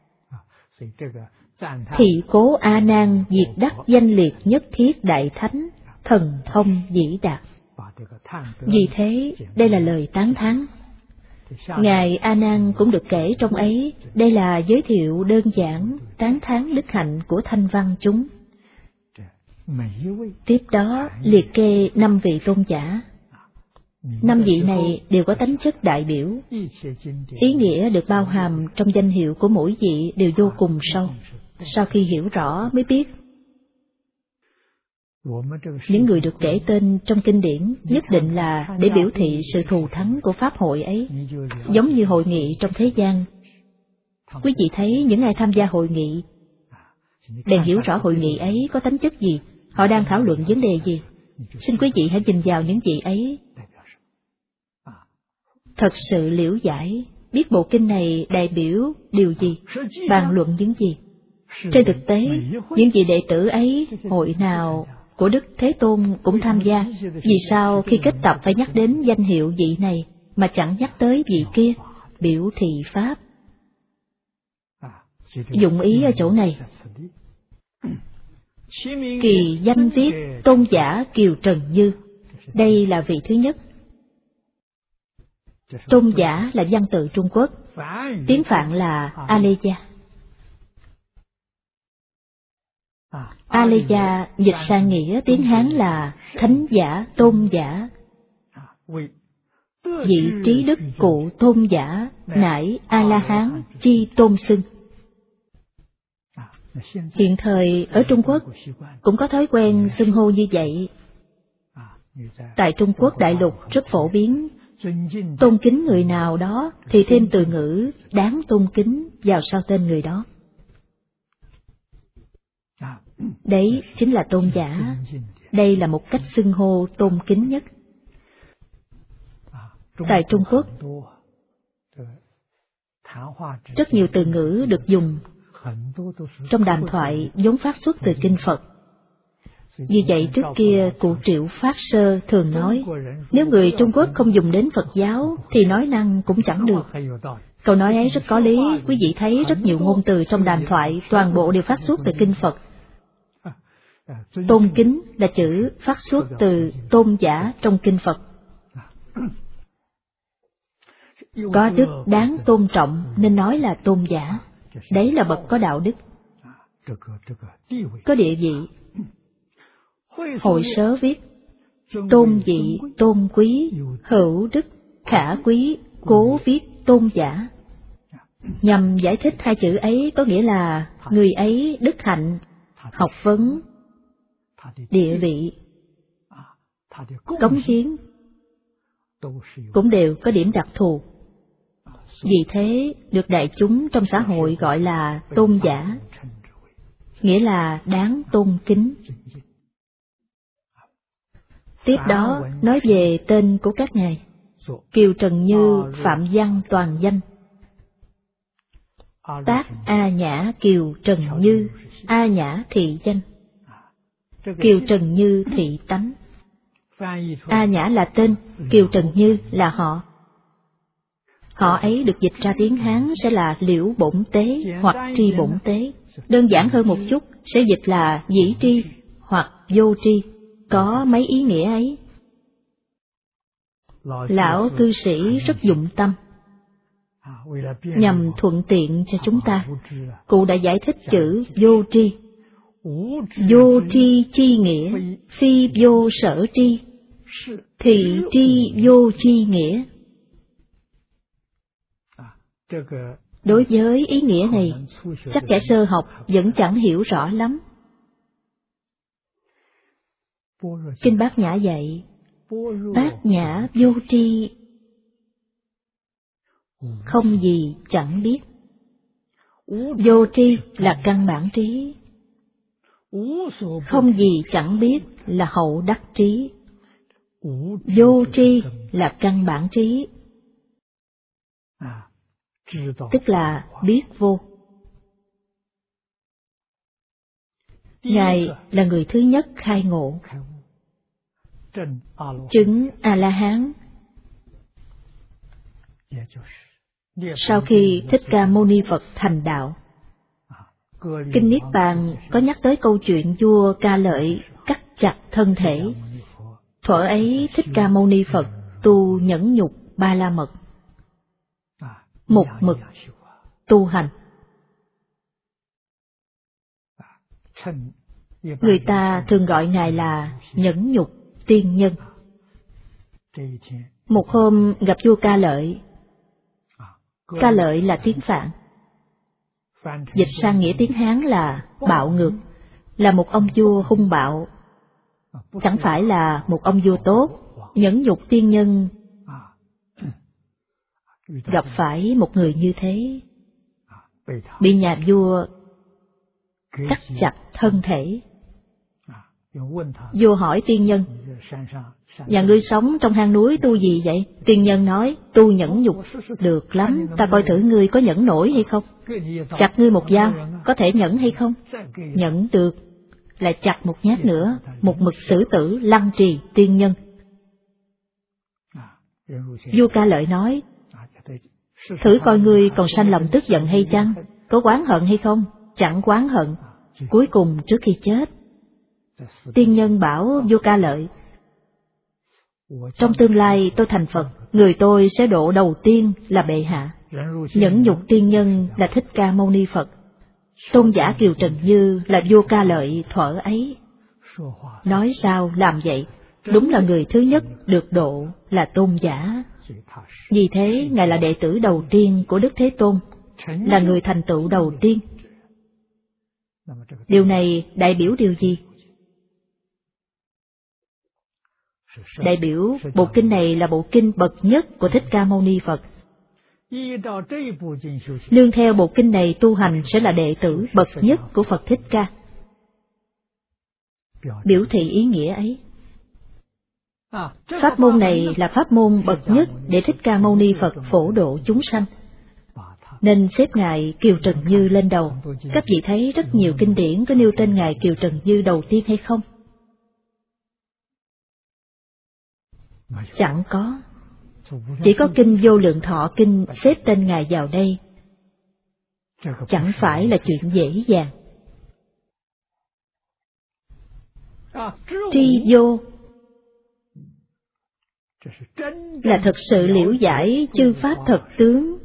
Thị cố A Nan diệt đắc danh liệt nhất thiết đại thánh, thần thông dĩ đạt. Vì thế, đây là lời tán thán. Ngài A Nan cũng được kể trong ấy, đây là giới thiệu đơn giản, tán thán đức hạnh của thanh văn chúng. Tiếp đó liệt kê 5 vị tôn giả. 5 vị này đều có tánh chất đại biểu. Ý nghĩa được bao hàm trong danh hiệu của mỗi vị đều vô cùng sâu. Sau khi hiểu rõ mới biết. Những người được kể tên trong kinh điển nhất định là để biểu thị sự thù thắng của pháp hội ấy, giống như hội nghị trong thế gian. Quý vị thấy những ai tham gia hội nghị, bèn hiểu rõ hội nghị ấy có tính chất gì, họ đang thảo luận vấn đề gì. Xin quý vị hãy nhìn vào những vị ấy. Thật sự liễu giải, biết bộ kinh này đại biểu điều gì, bàn luận những gì. Trên thực tế, những vị đệ tử ấy, hội nào của Đức Thế Tôn cũng tham gia. Vì sao khi kết tập phải nhắc đến danh hiệu vị này, mà chẳng nhắc tới vị kia, biểu thị Pháp? Dụng ý ở chỗ này. Kỳ danh viết tôn giả Kiều Trần Như, đây là vị thứ nhất. Tôn giả là văn tự Trung Quốc, tiếng Phạn là Aleya. Aleya dịch sang nghĩa tiếng Hán là thánh giả, tôn giả. Vị trí đức cụ tôn giả, nải A-la-hán chi tôn xưng. Hiện thời ở Trung Quốc cũng có thói quen xưng hô như vậy. Tại Trung Quốc đại lục rất phổ biến, tôn kính người nào đó thì thêm từ ngữ đáng tôn kính vào sau tên người đó. Đấy chính là tôn giả. Đây là một cách xưng hô tôn kính nhất. Tại Trung Quốc, rất nhiều từ ngữ được dùng trong đàm thoại vốn phát xuất từ kinh Phật. Vì vậy trước kia cụ Triệu Phát Sơ thường nói, nếu người Trung Quốc không dùng đến Phật giáo thì nói năng cũng chẳng được. Câu nói ấy rất có lý. Quý vị thấy rất nhiều ngôn từ trong đàm thoại toàn bộ đều phát xuất từ kinh Phật. Tôn kính là chữ phát xuất từ tôn giả trong kinh Phật. Có đức đáng tôn trọng nên nói là tôn giả. Đấy là bậc có đạo đức, có địa vị. Hội Sớ viết, tôn vị, tôn quý, hữu đức, khả quý, cố viết tôn giả. Nhằm giải thích hai chữ ấy có nghĩa là người ấy đức hạnh, học vấn, địa vị. cống hiến cũng đều có điểm đặc thù. Vì thế được đại chúng trong xã hội gọi là tôn giả, nghĩa là đáng tôn kính. Tiếp đó nói về tên của các ngài: Kiều Trần Như Phạm Văn toàn danh. Tác A Nhã Kiều Trần Như, A Nhã thị danh, Kiều Trần Như thị tánh. A Nhã là tên, Kiều Trần Như là họ. Họ ấy được dịch ra tiếng Hán sẽ là Liễu Bổn Tế hoặc Tri Bổn Tế. Đơn giản hơn một chút sẽ dịch là Dĩ Tri hoặc Vô Tri, có mấy ý nghĩa ấy. Lão cư sĩ rất dụng tâm, nhằm thuận tiện cho chúng ta. Cụ đã giải thích chữ vô tri. Vô tri chi nghĩa, phi vô sở tri, thị tri vô chi nghĩa. Đối với ý nghĩa này, chắc kẻ sơ học vẫn chẳng hiểu rõ lắm. Kinh Bát Nhã dạy, Bát Nhã vô tri, không gì chẳng biết. Vô tri là căn bản trí, không gì chẳng biết là hậu đắc trí. Vô tri là căn bản trí, tức là biết vô. Ngài là người thứ nhất khai ngộ, chứng A-la-hán. Sau khi Thích Ca Mâu Ni Phật thành đạo, Kinh Niết Bàn có nhắc tới câu chuyện vua Ca Lợi cắt chặt thân thể. Thuở ấy Thích Ca Mâu Ni Phật tu nhẫn nhục ba la mật, một mực tu hành. Người ta thường gọi Ngài là nhẫn nhục tiên nhân. Một hôm gặp vua Ca Lợi. Ca Lợi là tiếng Phạn, dịch sang nghĩa tiếng Hán là bạo ngược, là một ông vua hung bạo, chẳng phải là một ông vua tốt. Nhẫn nhục tiên nhân gặp phải một người như thế, bị nhà vua cắt chặt thân thể. Vua hỏi tiên nhân: nhà ngươi sống trong hang núi tu gì vậy? Tiên nhân nói: tu nhẫn nhục. Được lắm, ta coi thử ngươi có nhẫn nổi hay không. Chặt ngươi một dao, có thể nhẫn hay không? Nhẫn được. Lại chặt một nhát nữa, một mực xử tử lăng trì tiên nhân. Vua Ca Lợi nói: thử coi ngươi còn sanh lòng tức giận hay chăng? Có oán hận hay không? Chẳng oán hận. Cuối cùng trước khi chết, tiên nhân bảo vua Ca Lợi: trong tương lai tôi thành Phật, người tôi sẽ độ đầu tiên là bệ hạ. Nhẫn nhục tiên nhân là Thích Ca Mâu Ni Phật, tôn giả Kiều Trần Như là vua Ca Lợi thuở ấy. Nói sao làm vậy, đúng là người thứ nhất được độ là tôn giả. Vì thế Ngài là đệ tử đầu tiên của Đức Thế Tôn, là người thành tựu đầu tiên. Điều này đại biểu điều gì? Đại biểu bộ kinh này là bộ kinh bậc nhất của Thích Ca Mâu Ni Phật. Nương theo bộ kinh này tu hành sẽ là đệ tử bậc nhất của Phật Thích Ca. Biểu thị ý nghĩa ấy. Pháp môn này là pháp môn bậc nhất để Thích Ca Mâu Ni Phật phổ độ chúng sanh, nên xếp Ngài Kiều Trần Như lên đầu. Các vị thấy rất nhiều kinh điển có nêu tên Ngài Kiều Trần Như đầu tiên hay không? Chẳng có. Chỉ có kinh Vô Lượng Thọ Kinh xếp tên Ngài vào đây. Chẳng phải là chuyện dễ dàng. Tri vô là thật sự liễu giải chư pháp thật tướng.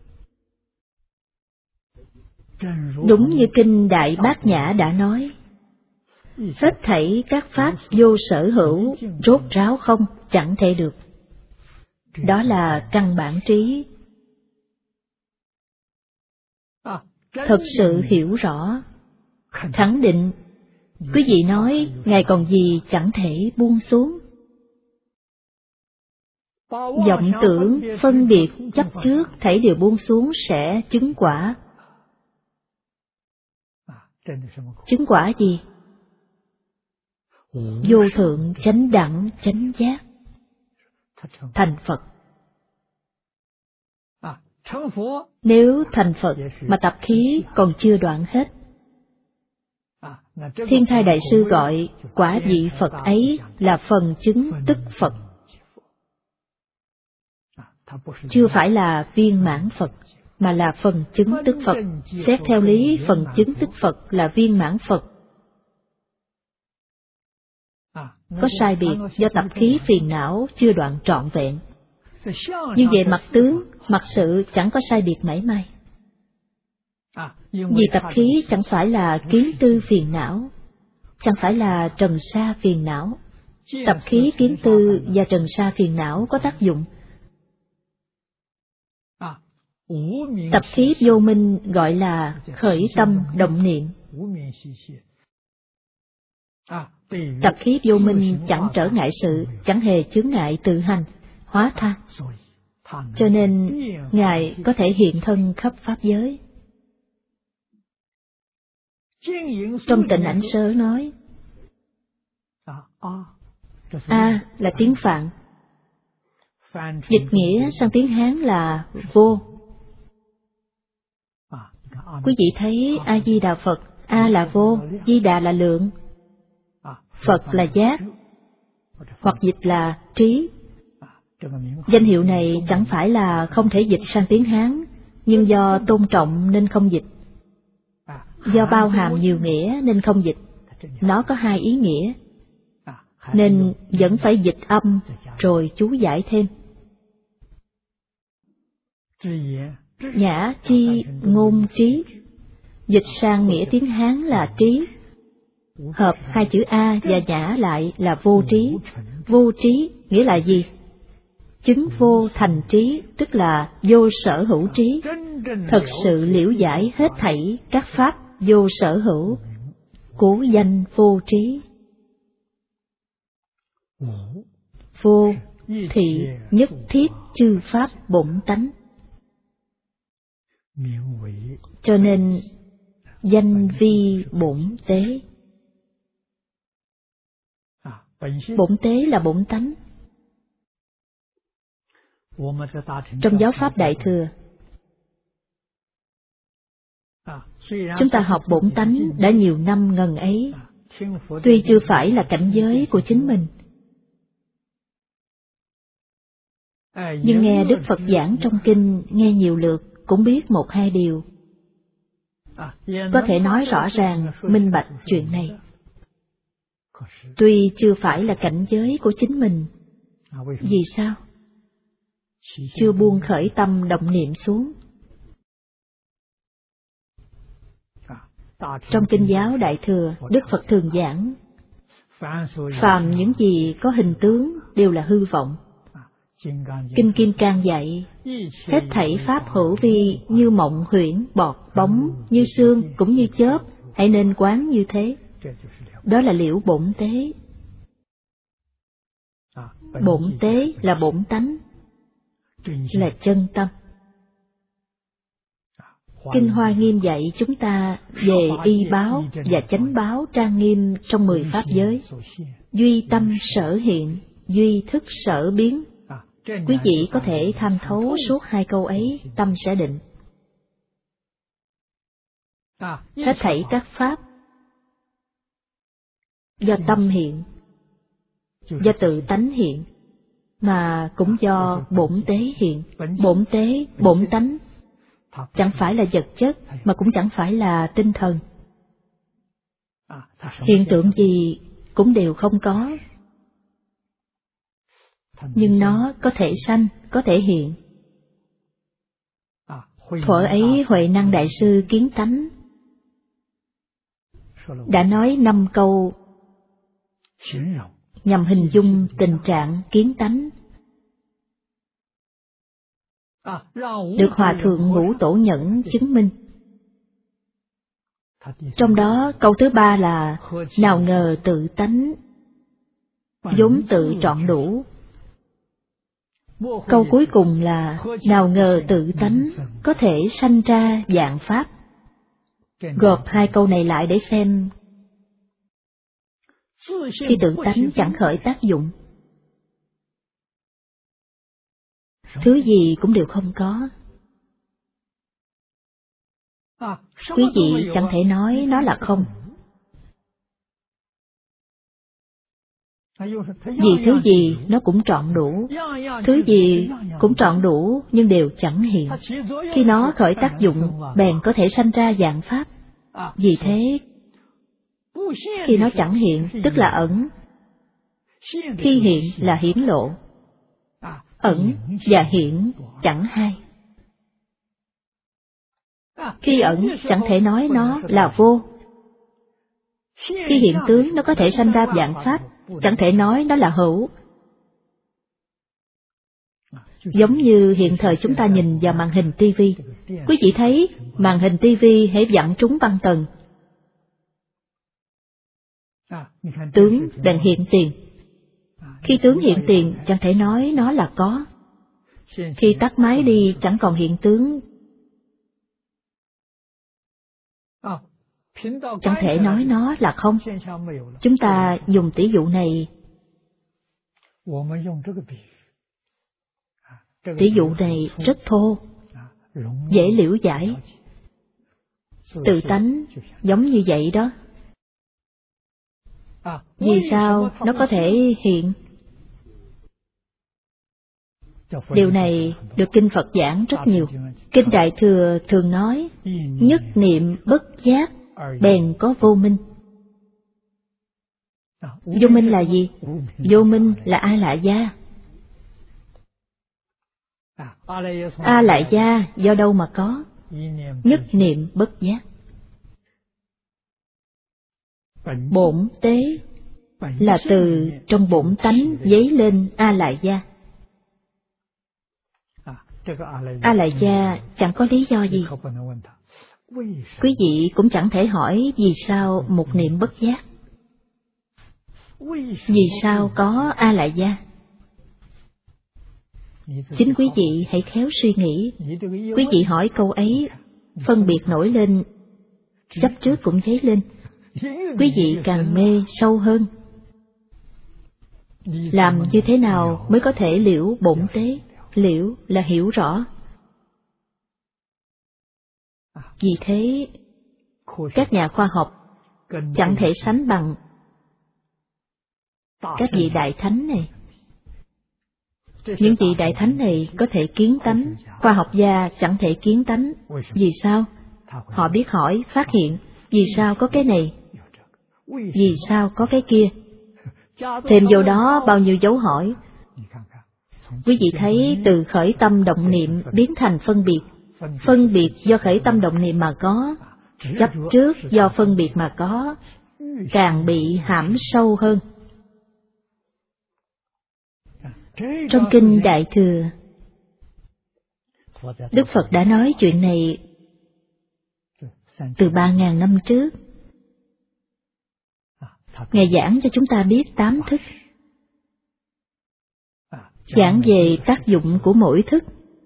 Đúng như kinh Đại Bát Nhã đã nói, hết thảy các pháp vô sở hữu, rốt ráo không, chẳng thể được. Đó là căn bản trí. Thật sự hiểu rõ, khẳng định, quý vị nói Ngài còn gì chẳng thể buông xuống. vọng tưởng, phân biệt, chấp trước thảy đều buông xuống sẽ chứng quả. Chứng quả gì? Vô thượng chánh đẳng chánh giác, thành Phật. Nếu thành Phật mà tập khí còn chưa đoạn hết, Thiên Thai Đại Sư gọi quả vị Phật ấy là phần chứng tức Phật, chưa phải là viên mãn Phật, mà là phần chứng tức Phật. Xét theo lý, phần chứng tức Phật là viên mãn Phật. Có sai biệt do tập khí phiền não chưa đoạn trọn vẹn. Nhưng về mặt tướng, mặt sự chẳng có sai biệt mảy may. Vì tập khí chẳng phải là kiến tư phiền não, chẳng phải là trần sa phiền não. Tập khí, kiến tư và trần sa phiền não có tác dụng. Tập khí vô minh gọi là khởi tâm động niệm. Tập khí vô minh chẳng trở ngại sự, chẳng hề chướng ngại tự hành, hóa tha. Cho nên Ngài có thể hiện thân khắp pháp giới. Trong Tịnh Ảnh Sớ nói, A là tiếng Phạn, dịch nghĩa sang tiếng Hán là vô. Quý vị thấy A Di Đà Phật, A là vô, Di Đà là lượng, Phật là giác, hoặc dịch là trí. Danh hiệu này chẳng phải là không thể dịch sang tiếng Hán, nhưng do tôn trọng nên không dịch. Do bao hàm nhiều nghĩa nên không dịch. Nó có hai ý nghĩa, nên vẫn phải dịch âm rồi chú giải thêm. Nhã chi ngôn trí, dịch sang nghĩa tiếng Hán là trí. Hợp hai chữ A và nhã lại là vô trí. Vô trí nghĩa là gì? Chứng vô thành trí, tức là vô sở hữu trí. Thật sự liễu giải hết thảy các pháp vô sở hữu, cố danh vô trí. Vô thì nhất thiết chư pháp bổn tánh, cho nên danh vi bổn tế. Bổn tế là bổn tánh. Trong giáo pháp Đại Thừa, chúng ta học bổn tánh đã nhiều năm ngần ấy, tuy chưa phải là cảnh giới của chính mình, nhưng nghe Đức Phật giảng trong kinh, nghe nhiều lượt cũng biết một hai điều, có thể nói rõ ràng, minh bạch chuyện này. Tuy chưa phải là cảnh giới của chính mình. Vì sao? Chưa buông khởi tâm động niệm xuống. Trong kinh giáo Đại Thừa, Đức Phật thường giảng, phàm những gì có hình tướng đều là hư vọng. Kinh Kim Cang dạy, hết thảy pháp hữu vi như mộng huyễn, bọt bóng, như sương cũng như chớp, hãy nên quán như thế. Đó là liễu bổn tế. Bổn tế là bổn tánh, là chân tâm. Kinh Hoa Nghiêm dạy chúng ta về y báo và chánh báo trang nghiêm trong 10 pháp giới. Duy tâm sở hiện, duy thức sở biến. Quý vị có thể tham thấu suốt hai câu ấy, tâm sẽ định. Hết thảy các pháp do tâm hiện, do tự tánh hiện, mà cũng do bổn tế hiện. Bổn tế, bổn tánh, chẳng phải là vật chất, mà cũng chẳng phải là tinh thần. Hiện tượng gì cũng đều không có, nhưng nó có thể sanh, có thể hiện. Thuở ấy Huệ Năng Đại Sư kiến tánh đã nói 5 câu nhằm hình dung tình trạng kiến tánh, được Hòa Thượng Ngũ Tổ Nhẫn chứng minh. Trong đó câu thứ 3 là nào ngờ tự tánh vốn tự trọn đủ. Câu cuối cùng là nào ngờ tự tánh có thể sanh ra vạn pháp. Gộp hai câu này lại để xem. Khi tự tánh chẳng khởi tác dụng, thứ gì cũng đều không có. Quý vị chẳng thể nói nó là không. Vì thứ gì nó cũng trọn đủ, thứ gì cũng trọn đủ nhưng đều chẳng hiện. Khi nó khởi tác dụng, bèn có thể sanh ra vạn pháp. Vì thế, khi nó chẳng hiện, tức là ẩn. Khi hiện là hiển lộ. Ẩn và hiển chẳng hai. Khi ẩn chẳng thể nói nó là vô. Khi hiện tướng nó có thể sanh ra vạn pháp, chẳng thể nói nó là hữu. Giống như hiện thời chúng ta nhìn vào màn hình tivi. Quý vị thấy màn hình tivi hễ vặn trúng băng tần, tướng bèn hiện tiền. Khi tướng hiện tiền chẳng thể nói nó là có. Khi tắt máy đi chẳng còn hiện tướng, chẳng thể nói nó là không. Chúng ta dùng tỷ dụ này. Tỷ dụ này rất thô, dễ liễu giải. Tự tánh giống như vậy đó. Vì sao nó có thể hiện? Điều này được Kinh Phật giảng rất nhiều. Kinh Đại Thừa thường nói, nhất niệm bất giác, bèn có vô minh. Vô minh là gì? Vô minh là A Lại Gia. A Lại Gia do đâu mà có? Nhất niệm bất giác. Bổn tế là từ trong bổn tánh dấy lên A Lại Gia. A Lại Gia chẳng có lý do gì. Quý vị cũng chẳng thể hỏi vì sao một niệm bất giác. Vì sao có A Lại Gia? Chính quý vị hãy khéo suy nghĩ. Quý vị hỏi câu ấy, phân biệt nổi lên, chấp trước cũng dấy lên. Quý vị càng mê sâu hơn. Làm như thế nào mới có thể liễu bổn tế? Liễu là hiểu rõ. Vì thế, các nhà khoa học chẳng thể sánh bằng các vị đại thánh này. Những vị đại thánh này có thể kiến tánh, khoa học gia chẳng thể kiến tánh. Vì sao? Họ biết hỏi, phát hiện, vì sao có cái này? Vì sao có cái kia? Thêm vào đó bao nhiêu dấu hỏi. Quý vị thấy từ khởi tâm động niệm biến thành phân biệt. Phân biệt do khởi tâm động niệm mà có, chấp trước do phân biệt mà có, càng bị hãm sâu hơn. Trong Kinh Đại Thừa, Đức Phật đã nói chuyện này từ 3.000 năm trước. Ngài giảng cho chúng ta biết 8 thức, giảng về tác dụng của mỗi thức.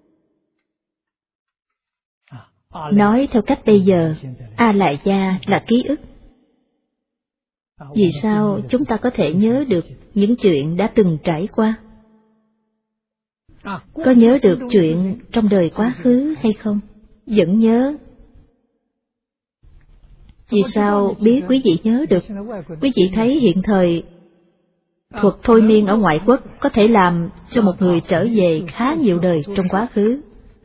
Nói theo cách bây giờ, A Lại Gia là ký ức. Vì sao chúng ta có thể nhớ được những chuyện đã từng trải qua? Có nhớ được chuyện trong đời quá khứ hay không? Vẫn nhớ. Vì sao biết quý vị nhớ được? Quý vị thấy hiện thời thuật thôi miên ở ngoại quốc có thể làm cho một người trở về khá nhiều đời trong quá khứ.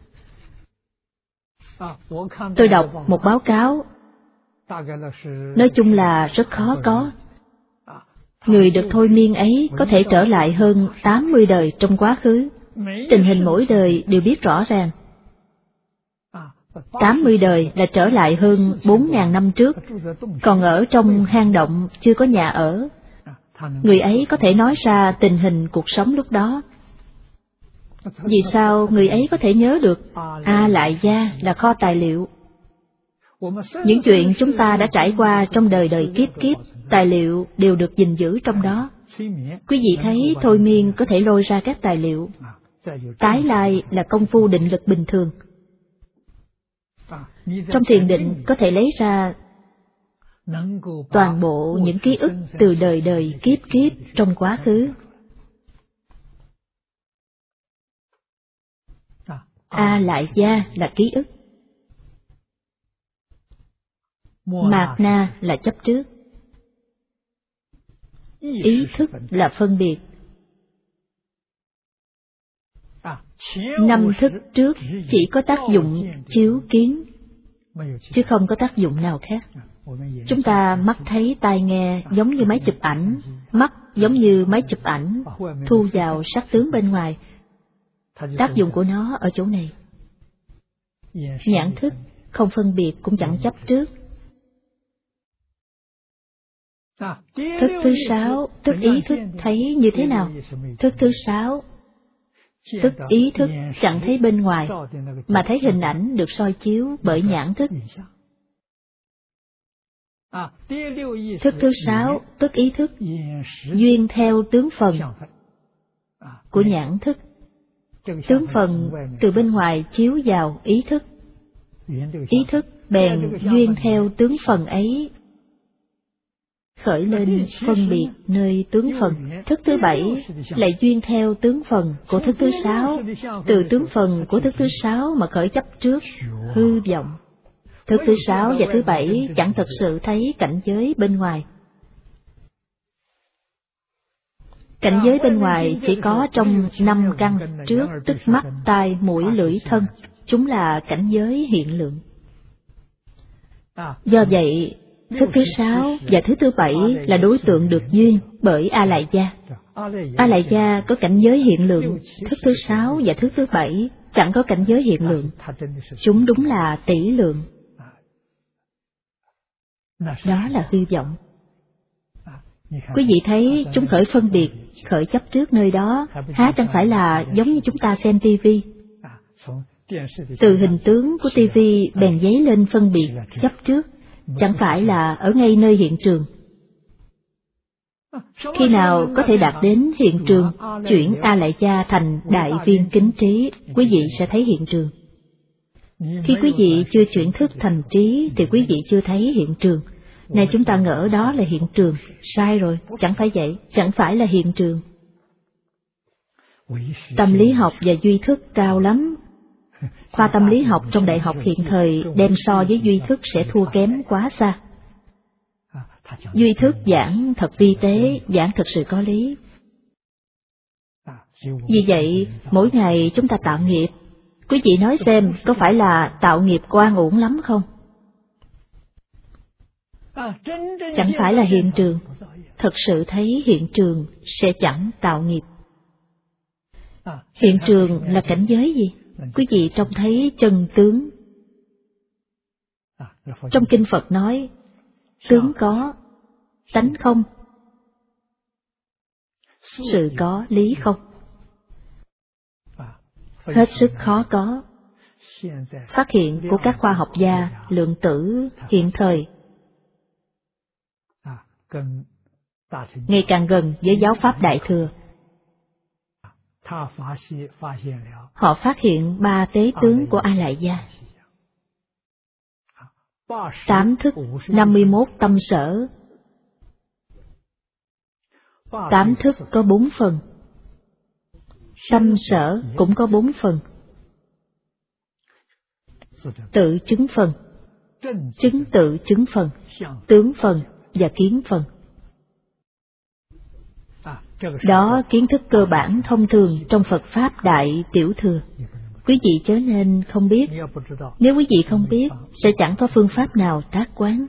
Tôi đọc một báo cáo, nói chung là rất khó có. Người được thôi miên ấy có thể trở lại hơn 80 đời trong quá khứ. Tình hình mỗi đời đều biết rõ ràng. 80 đời là trở lại hơn 4.000 năm trước, còn ở trong hang động chưa có nhà ở. Người ấy có thể nói ra tình hình cuộc sống lúc đó. Vì sao người ấy có thể nhớ được? A Lại Gia là kho tài liệu. Những chuyện chúng ta đã trải qua trong đời đời kiếp kiếp, tài liệu đều được gìn giữ trong đó. Quý vị thấy thôi miên có thể lôi ra các tài liệu. Tái lai là công phu định lực bình thường. Trong thiền định có thể lấy ra toàn bộ những ký ức từ đời đời kiếp kiếp trong quá khứ. A lại gia là ký ức. Mạt na là chấp trước. Ý thức là phân biệt. 5 thức trước chỉ có tác dụng chiếu kiến, chứ không có tác dụng nào khác. Chúng ta mắt thấy tai nghe giống như máy chụp ảnh, mắt giống như máy chụp ảnh, thu vào sắc tướng bên ngoài. Tác dụng của nó ở chỗ này. Nhãn thức không phân biệt cũng chẳng chấp trước. Thức thứ 6, tức ý thức thấy như thế nào? Thức thứ 6, tức ý thức chẳng thấy bên ngoài, mà thấy hình ảnh được soi chiếu bởi nhãn thức. Thức thứ 6, tức ý thức duyên theo tướng phần của nhãn thức. Tướng phần từ bên ngoài chiếu vào ý thức. Ý thức bèn duyên theo tướng phần ấy, khởi lên phân biệt nơi tướng phần. Thức thứ 7 lại duyên theo tướng phần của thức thứ 6, từ tướng phần của thức thứ 6 mà khởi chấp trước, hư vọng. Thức thứ 6 và thứ 7 chẳng thật sự thấy cảnh giới bên ngoài. Cảnh giới bên ngoài chỉ có trong 5 căn trước, tức mắt, tai, mũi, lưỡi, thân. Chúng là cảnh giới hiện lượng. Do vậy, thức thứ 6 và thứ thứ 7 là đối tượng được duyên bởi A Lại Gia. A Lại Gia có cảnh giới hiện lượng, thức thứ 6 và thức thứ 7 chẳng có cảnh giới hiện lượng. Chúng đúng là tỷ lượng. Đó là hư vọng. Quý vị thấy chúng khởi phân biệt, khởi chấp trước nơi đó, há chẳng phải là giống như chúng ta xem tivi. Từ hình tướng của tivi bèn dấy lên phân biệt, chấp trước, chẳng phải là ở ngay nơi hiện trường. Khi nào có thể đạt đến hiện trường, chuyển A Lại Gia thành đại viên kính trí, quý vị sẽ thấy hiện trường. Khi quý vị chưa chuyển thức thành trí thì quý vị chưa thấy hiện trường. Này chúng ta ngỡ đó là hiện trường, sai rồi, chẳng phải vậy, chẳng phải là hiện trường. Tâm lý học và duy thức cao lắm. Khoa tâm lý học trong đại học hiện thời đem so với duy thức sẽ thua kém quá xa. Duy thức giảng thật vi tế, giảng thật sự có lý. Vì vậy, mỗi ngày chúng ta tạo nghiệp. Quý vị nói xem, có phải là tạo nghiệp oan uổng lắm không? Chẳng phải là hiện trường. Thật sự thấy hiện trường sẽ chẳng tạo nghiệp. Hiện trường là cảnh giới gì? Quý vị trông thấy chân tướng. Trong kinh Phật nói, tướng có, tánh không, sự có, lý không. Hết sức khó có. Phát hiện của các khoa học gia lượng tử hiện thời ngày càng gần với giáo pháp Đại Thừa. Họ phát hiện 3 tế tướng của A Lại Gia, 8 thức, 51 tâm sở. 8 thức có 4 phần, tâm sở cũng có 4 phần. Tự chứng phần, chứng tự chứng phần, tướng phần và kiến phần. Đó kiến thức cơ bản thông thường trong Phật Pháp Đại Tiểu Thừa. Quý vị chớ nên không biết. Nếu quý vị không biết, sẽ chẳng có phương pháp nào tác quán.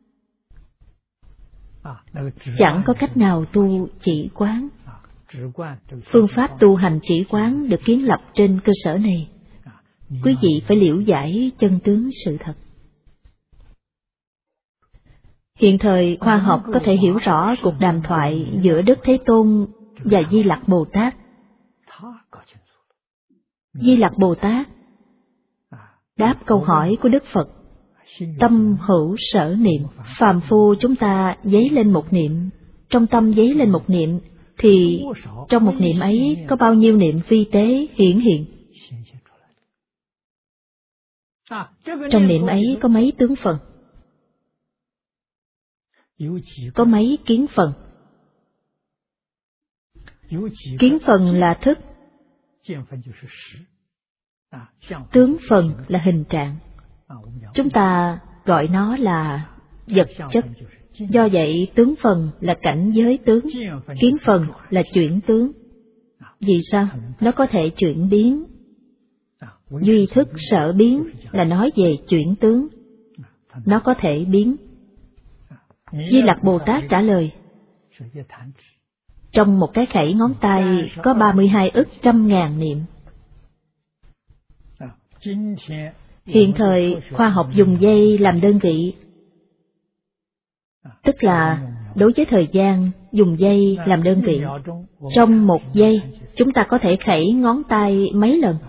Chẳng có cách nào tu chỉ quán. Phương pháp tu hành chỉ quán được kiến lập trên cơ sở này. Quý vị phải liễu giải chân tướng sự thật. Hiện thời khoa học có thể hiểu rõ cuộc đàm thoại giữa Đức Thế Tôn và Di Lặc Bồ Tát. Di Lặc Bồ Tát đáp câu hỏi của Đức Phật: tâm hữu sở niệm. Phàm phu chúng ta dấy lên một niệm, trong tâm dấy lên một niệm, thì trong một niệm ấy có bao nhiêu niệm vi tế hiển hiện. Trong niệm ấy có mấy tướng phần, có mấy kiến phần. Kiến phần là thức, tướng phần là hình trạng. Chúng ta gọi nó là vật chất. Do vậy tướng phần là cảnh giới tướng, kiến phần là chuyển tướng. Vì sao? Nó có thể chuyển biến. Duy thức sở biến là nói về chuyển tướng. Nó có thể biến. Di Lặc Bồ Tát trả lời, trong một cái khẩy ngón tay có 32 ức trăm ngàn niệm. Hiện thời khoa học dùng giây làm đơn vị, tức là đối với thời gian dùng giây làm đơn vị. Trong một giây chúng ta có thể khẩy ngón tay mấy lần.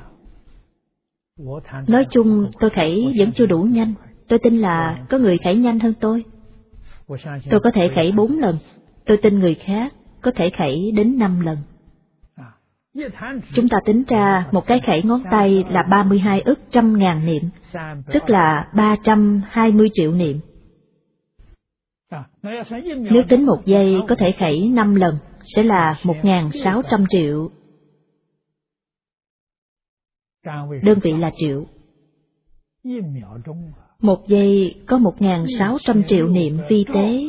Nói chung tôi khẩy vẫn chưa đủ nhanh. Tôi tin là có người khẩy nhanh hơn tôi. Tôi có thể khẩy 4 lần. Tôi tin người khác có thể khẩy đến 5 lần. Chúng ta tính ra một cái khẩy ngón tay là 32 ức trăm ngàn niệm, tức là 320 triệu niệm. Nếu tính một giây có thể khẩy 5 lần, sẽ là 1.600 triệu. Đơn vị là triệu. Một giây có 1.600 triệu niệm vi tế.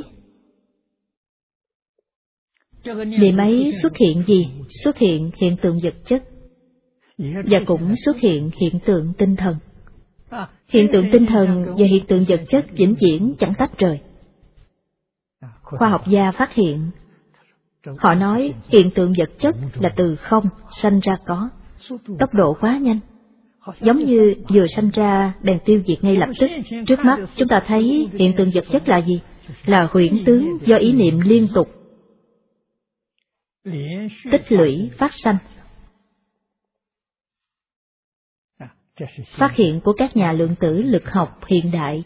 Niệm ấy xuất hiện gì? Xuất hiện hiện tượng vật chất, và cũng xuất hiện hiện tượng tinh thần. Hiện tượng tinh thần và hiện tượng vật chất vĩnh viễn chẳng tách rời. Khoa học gia phát hiện, họ nói hiện tượng vật chất là từ không sanh ra có, tốc độ quá nhanh, giống như vừa sanh ra bèn tiêu diệt ngay lập tức. Trước mắt chúng ta thấy hiện tượng vật chất là gì? Là huyễn tướng do ý niệm liên tục tích lũy phát sanh. Phát hiện của các nhà lượng tử lực học hiện đại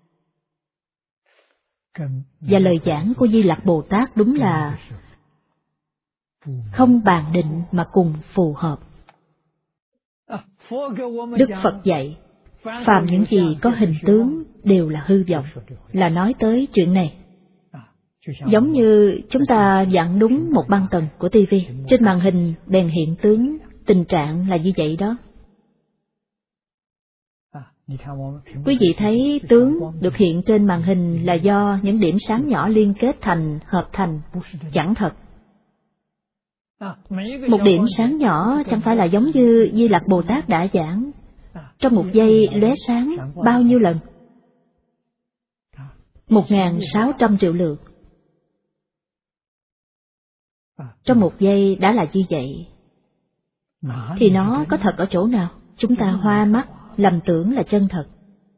và lời giảng của Di Lặc Bồ Tát đúng là không bàn định mà cùng phù hợp. Đức Phật dạy, phàm những gì có hình tướng đều là hư vọng, là nói tới chuyện này. Giống như chúng ta dặn đúng một băng tần của tivi, trên màn hình bèn hiện tướng, tình trạng là như vậy đó. Quý vị thấy tướng được hiện trên màn hình là do những điểm sáng nhỏ liên kết thành, hợp thành, chẳng thật. Một điểm sáng nhỏ chẳng phải là giống như Di Lặc Bồ Tát đã giảng, trong một giây lóe sáng bao nhiêu lần? 1.600 triệu lượt. Trong một giây đã là như vậy, thì nó có thật ở chỗ nào? Chúng ta hoa mắt, lầm tưởng là chân thật,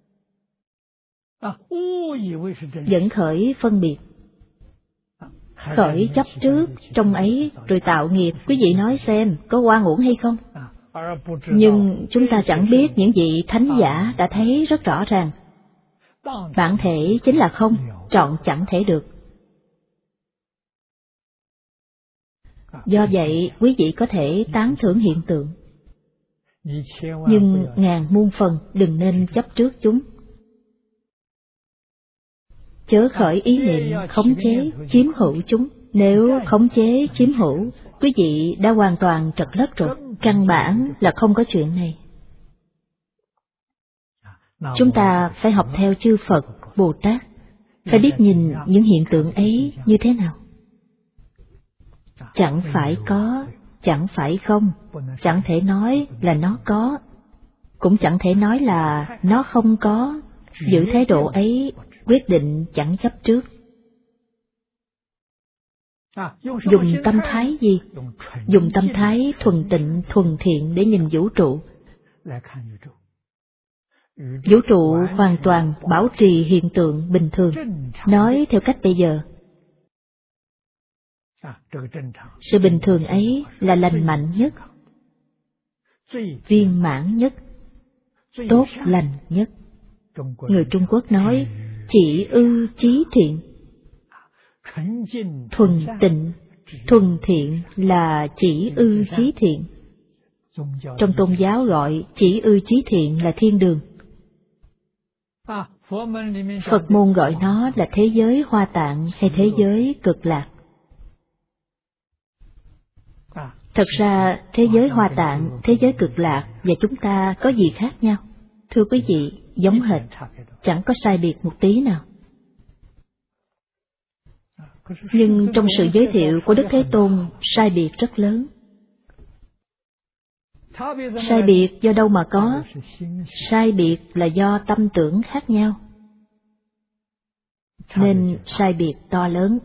dẫn khởi phân biệt, khởi chấp trước trong ấy rồi tạo nghiệp. Quý vị nói xem có oan uổng hay không? Nhưng chúng ta chẳng biết những vị thánh giả đã thấy rất rõ ràng, bản thể chính là không, trọn chẳng thể được. Do vậy quý vị có thể tán thưởng hiện tượng, nhưng ngàn muôn phần đừng nên chấp trước chúng. Chớ khởi ý niệm khống chế, chiếm hữu chúng. Nếu khống chế, chiếm hữu, quý vị đã hoàn toàn trật lất rồi. Căn bản là không có chuyện này. Chúng ta phải học theo chư Phật, Bồ Tát, phải biết nhìn những hiện tượng ấy như thế nào. Chẳng phải có, chẳng phải không, chẳng thể nói là nó có, cũng chẳng thể nói là nó không có. Giữ thái độ ấy, quyết định chẳng chấp trước. Dùng tâm thái gì? Dùng tâm thái thuần tịnh, thuần thiện để nhìn vũ trụ. Vũ trụ hoàn toàn bảo trì hiện tượng bình thường. Nói theo cách bây giờ, sự bình thường ấy là lành mạnh nhất, viên mãn nhất, tốt lành nhất. Người Trung Quốc nói, chỉ ư chí thiện, thuần tịnh, thuần thiện là chỉ ư chí thiện. Trong tôn giáo gọi chỉ ư chí thiện là thiên đường. Phật môn gọi nó là thế giới Hoa Tạng hay thế giới Cực Lạc. Thật ra, thế giới Hoa Tạng, thế giới Cực Lạc và chúng ta có gì khác nhau? Thưa quý vị, giống hệt, chẳng có sai biệt một tí nào. Nhưng trong sự giới thiệu của Đức Thế Tôn, sai biệt rất lớn. Sai biệt do đâu mà có? Sai biệt là do tâm tưởng khác nhau, nên sai biệt to lớn.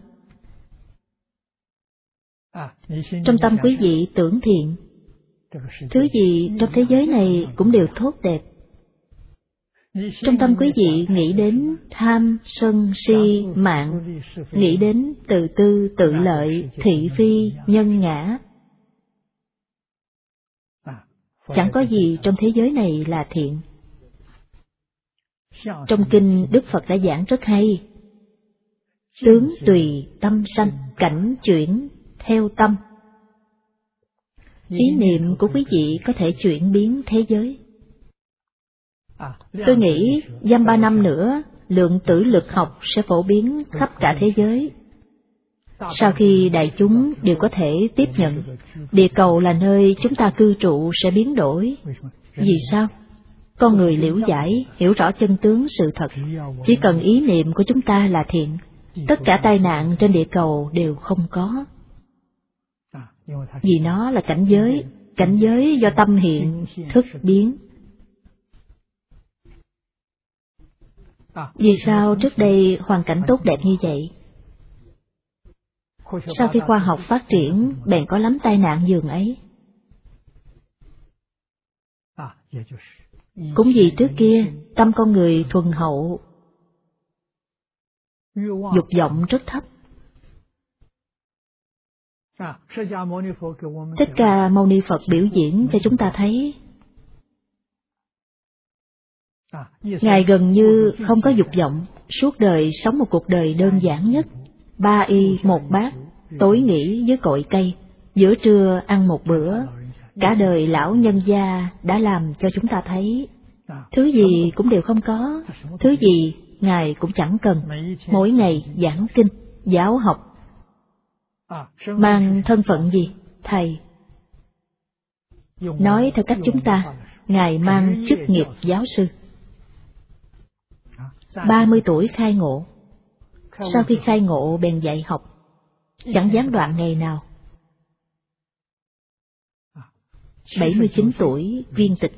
Trong tâm quý vị tưởng thiện, thứ gì trong thế giới này cũng đều tốt đẹp. Trong tâm quý vị nghĩ đến tham, sân, si, mạng, nghĩ đến tự tư, tự lợi, thị phi, nhân ngã. Chẳng có gì trong thế giới này là thiện. Trong kinh Đức Phật đã giảng rất hay. Tướng tùy tâm sanh, cảnh chuyển theo tâm. Ý niệm của quý vị có thể chuyển biến thế giới. Tôi nghĩ dăm 3 năm nữa, lượng tử lực học sẽ phổ biến khắp cả thế giới. Sau khi đại chúng đều có thể tiếp nhận, địa cầu là nơi chúng ta cư trụ sẽ biến đổi. Vì sao? Con người liễu giải, hiểu rõ chân tướng sự thật. Chỉ cần ý niệm của chúng ta là thiện, tất cả tai nạn trên địa cầu đều không có. Vì nó là cảnh giới do tâm hiện, thức biến. Vì sao trước đây hoàn cảnh tốt đẹp như vậy? Sau khi khoa học phát triển, bèn có lắm tai nạn giường ấy. Cũng vì trước kia, tâm con người thuần hậu, dục vọng rất thấp. Thích Ca Mâu Ni Phật biểu diễn cho chúng ta thấy, Ngài gần như không có dục vọng, suốt đời sống một cuộc đời đơn giản nhất, 3 y 1 bát, tối nghỉ dưới cội cây, giữa trưa ăn một bữa. Cả đời lão nhân gia đã làm cho chúng ta thấy, thứ gì cũng đều không có, thứ gì Ngài cũng chẳng cần. Mỗi ngày giảng kinh, giáo học. Mang thân phận gì? Thầy. Nói theo cách chúng ta, Ngài mang chức nghiệp giáo sư. 30 tuổi khai ngộ. Sau khi khai ngộ bèn dạy học, chẳng gián đoạn ngày nào. 79 tuổi viên tịch.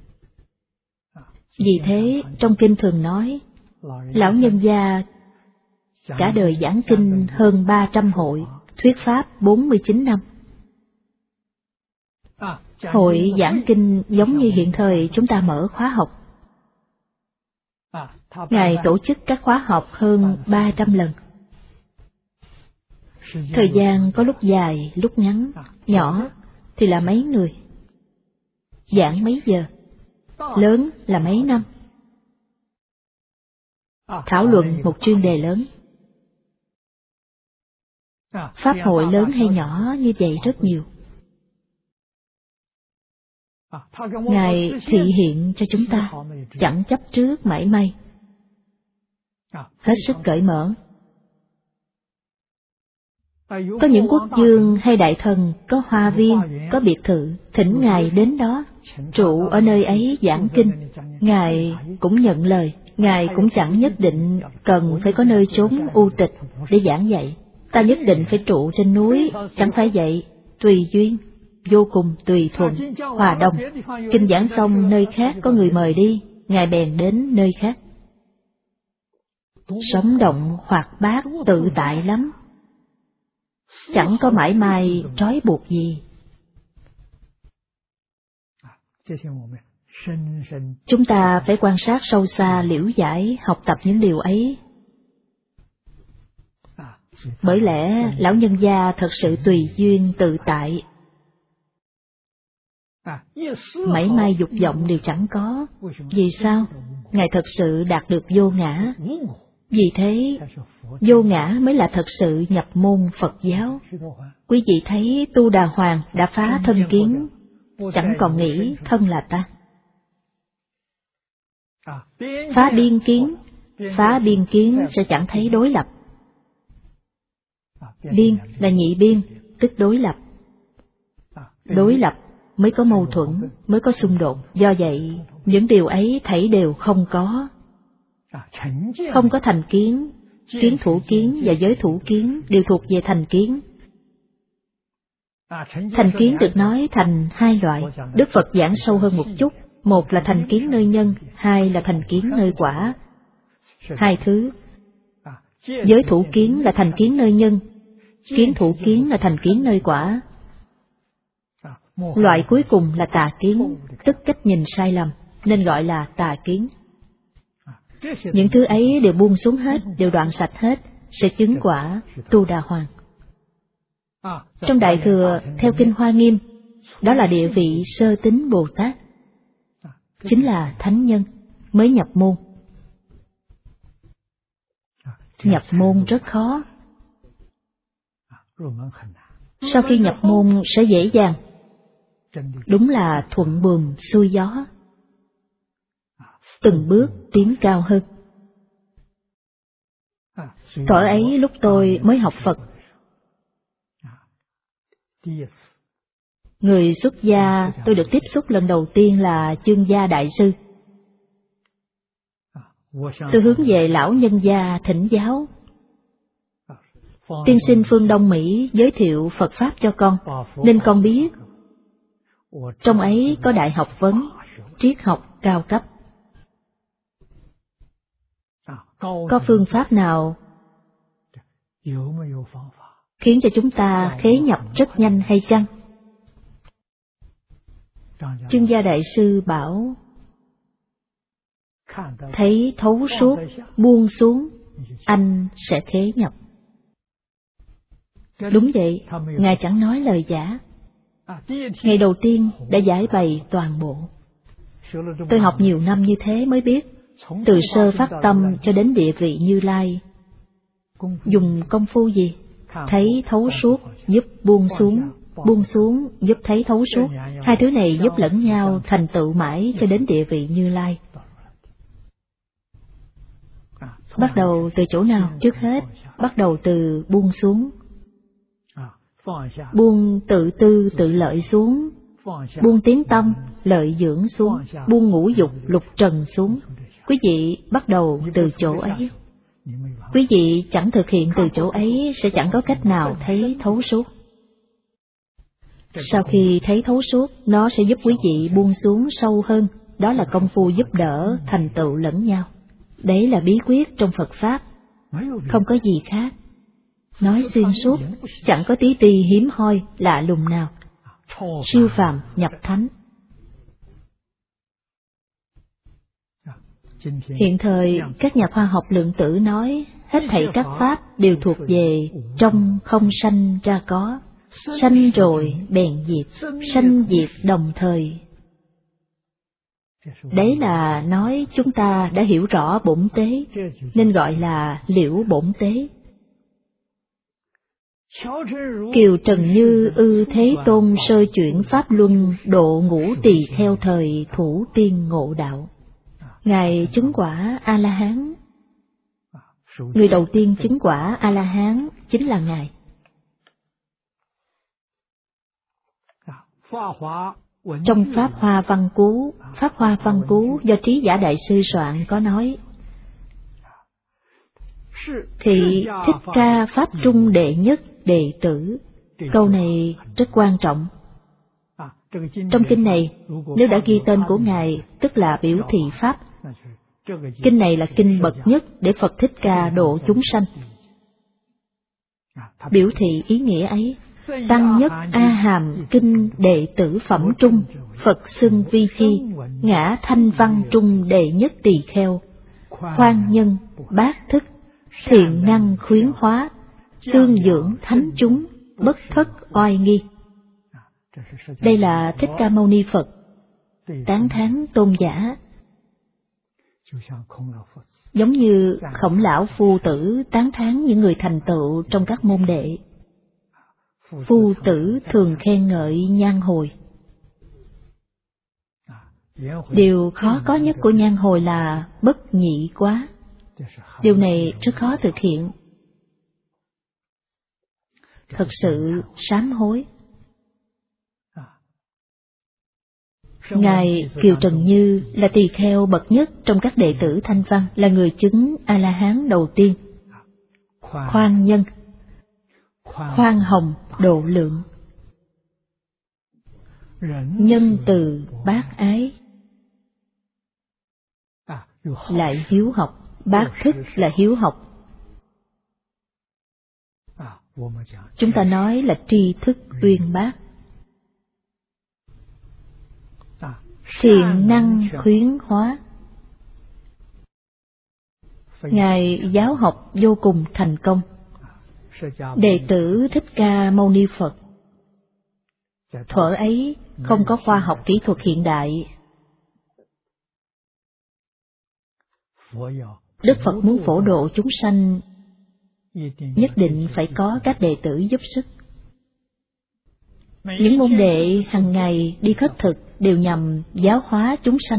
Vì thế trong kinh thường nói, lão nhân gia cả đời giảng kinh hơn 300 hội, thuyết pháp 49 năm. Hội giảng kinh giống như hiện thời chúng ta mở khóa học. Ngài tổ chức các khóa học hơn 300 lần. Thời gian có lúc dài, lúc ngắn, nhỏ thì là mấy người, giảng mấy giờ, lớn là mấy năm. Thảo luận một chuyên đề lớn. Pháp hội lớn hay nhỏ như vậy rất nhiều. Ngài thị hiện cho chúng ta, chẳng chấp trước mảy may, hết sức cởi mở. Có những quốc vương hay đại thần có hoa viên, có biệt thự, thỉnh Ngài đến đó, trụ ở nơi ấy giảng kinh. Ngài cũng nhận lời, Ngài cũng chẳng nhất định cần phải có nơi chốn u tịch để giảng dạy. Ta nhất định phải trụ trên núi, chẳng phải vậy, tùy duyên, vô cùng tùy thuận, hòa đồng. Kinh giảng xong nơi khác có người mời đi, Ngài bèn đến nơi khác. Sống động, hoạt bát, tự tại lắm. Chẳng có mãi may trói buộc gì. Chúng ta phải quan sát sâu xa, liễu giải, học tập những điều ấy. Bởi lẽ lão nhân gia thật sự tùy duyên tự tại, mảy may dục vọng đều chẳng có. Vì sao? Ngài thật sự đạt được vô ngã. Vì thế, vô ngã mới là thật sự nhập môn Phật giáo. Quý vị thấy Tu Đà Hoàng đã phá thân kiến, chẳng còn nghĩ thân là ta. Phá biên kiến sẽ chẳng thấy đối lập. Biên là nhị biên, tức đối lập. Đối lập mới có mâu thuẫn, mới có xung đột. Do vậy, những điều ấy thảy đều không có. Không có thành kiến, kiến thủ kiến và giới thủ kiến đều thuộc về thành kiến. Thành kiến được nói thành hai loại. Đức Phật giảng sâu hơn một chút. Một là thành kiến nơi nhân, hai là thành kiến nơi quả. Hai thứ. Giới thủ kiến là thành kiến nơi nhân, kiến thủ kiến là thành kiến nơi quả. Loại cuối cùng là tà kiến, tức cách nhìn sai lầm, nên gọi là tà kiến. Những thứ ấy đều buông xuống hết, đều đoạn sạch hết, sẽ chứng quả Tu Đà Hoàng. Trong Đại Thừa, theo Kinh Hoa Nghiêm, đó là địa vị sơ tín Bồ Tát, chính là thánh nhân, mới nhập môn. Nhập môn rất khó. Sau khi nhập môn sẽ dễ dàng. Đúng là thuận buồm xuôi gió. Từng bước tiến cao hơn. Thuở ấy lúc tôi mới học Phật, người xuất gia tôi được tiếp xúc lần đầu tiên là Chương Gia Đại Sư. Tôi hướng về lão nhân gia thỉnh giáo. Tiên sinh phương Đông Mỹ giới thiệu Phật Pháp cho con, nên con biết. Trong ấy có đại học vấn, triết học cao cấp. Có phương pháp nào khiến cho chúng ta khế nhập rất nhanh hay chăng? Chương Gia Đại Sư bảo, thấy thấu suốt, buông xuống, anh sẽ khế nhập. Đúng vậy, Ngài chẳng nói lời giả. Ngày đầu tiên đã giải bày toàn bộ. Tôi học nhiều năm như thế mới biết, từ sơ phát tâm cho đến địa vị Như Lai, dùng công phu gì? Thấy thấu suốt giúp buông xuống giúp thấy thấu suốt. Hai thứ này giúp lẫn nhau thành tựu mãi cho đến địa vị Như Lai. Bắt đầu từ chỗ nào? Trước hết, bắt đầu từ buông xuống. Buông tự tư tự lợi xuống, buông tiếng tâm, lợi dưỡng xuống, buông ngũ dục, lục trần xuống. Quý vị bắt đầu từ chỗ ấy. Quý vị chẳng thực hiện từ chỗ ấy sẽ chẳng có cách nào thấy thấu suốt. Sau khi thấy thấu suốt, nó sẽ giúp quý vị buông xuống sâu hơn. Đó là công phu giúp đỡ, thành tựu lẫn nhau. Đấy là bí quyết trong Phật Pháp, không có gì khác. Nói xuyên suốt, chẳng có tí ti hiếm hoi, lạ lùng nào. Siêu phàm nhập thánh. Hiện thời, các nhà khoa học lượng tử nói, hết thảy các pháp đều thuộc về trong không sanh ra có. Sanh rồi bèn diệt, sanh diệt đồng thời. Đấy là nói chúng ta đã hiểu rõ bổn tế, nên gọi là liễu bổn tế. Kiều Trần Như ư Thế Tôn sơ chuyển pháp luân, độ ngũ tỳ theo thời thủ tiên ngộ đạo. Ngài chứng quả A-la-hán. Người đầu tiên chứng quả A-la-hán chính là Ngài. Trong Pháp Hoa Văn Cú do Trí Giả Đại Sư soạn có nói, thị Thích Ca Pháp Trung đệ nhất đệ tử. Câu này rất quan trọng. Trong kinh này, nếu đã ghi tên của Ngài, tức là biểu thị Pháp. Kinh này là kinh bậc nhất để Phật Thích Ca độ chúng sanh. Biểu thị ý nghĩa ấy, tăng nhất A Hàm kinh đệ tử phẩm trung, Phật xưng vi chi, ngã thanh văn trung đệ nhất tỳ kheo, khoan nhân, bát thức, thiện năng khuyến hóa, tương dưỡng thánh chúng, bất thất oai nghi. Đây là Thích Ca Mâu Ni Phật tán thán tôn giả. Giống như Khổng Lão Phu Tử tán thán những người thành tựu trong các môn đệ. Phu Tử thường khen ngợi Nhan Hồi. Điều khó có nhất của Nhan Hồi là bất nhị quá. Điều này rất khó thực hiện. Thật sự sám hối. Ngài Kiều Trần Như là tỳ kheo bậc nhất trong các đệ tử Thanh Văn, là người chứng A-la-hán đầu tiên. Khoan nhân, khoan hồng độ lượng, nhân từ bác ái, lại hiếu học. Bác thức là hiếu học. Chúng ta nói là tri thức uyên bác. Thiện năng khuyến hóa. Ngài giáo học vô cùng thành công. Đệ tử Thích Ca Mâu Ni Phật thuở ấy không có khoa học kỹ thuật hiện đại. Đức Phật muốn phổ độ chúng sanh, nhất định phải có các đệ tử giúp sức. Những môn đệ hàng ngày đi khất thực đều nhằm giáo hóa chúng sanh.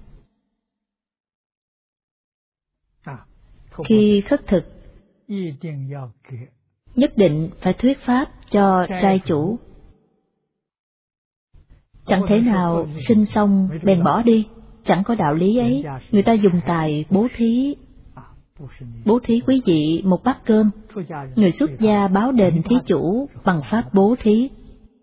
Khi khất thực, nhất định phải thuyết pháp cho trai chủ. Chẳng thể nào xin xong bèn bỏ đi, chẳng có đạo lý ấy. Người ta dùng tài bố thí. Bố thí quý vị một bát cơm, người xuất gia báo đền thí chủ bằng pháp bố thí.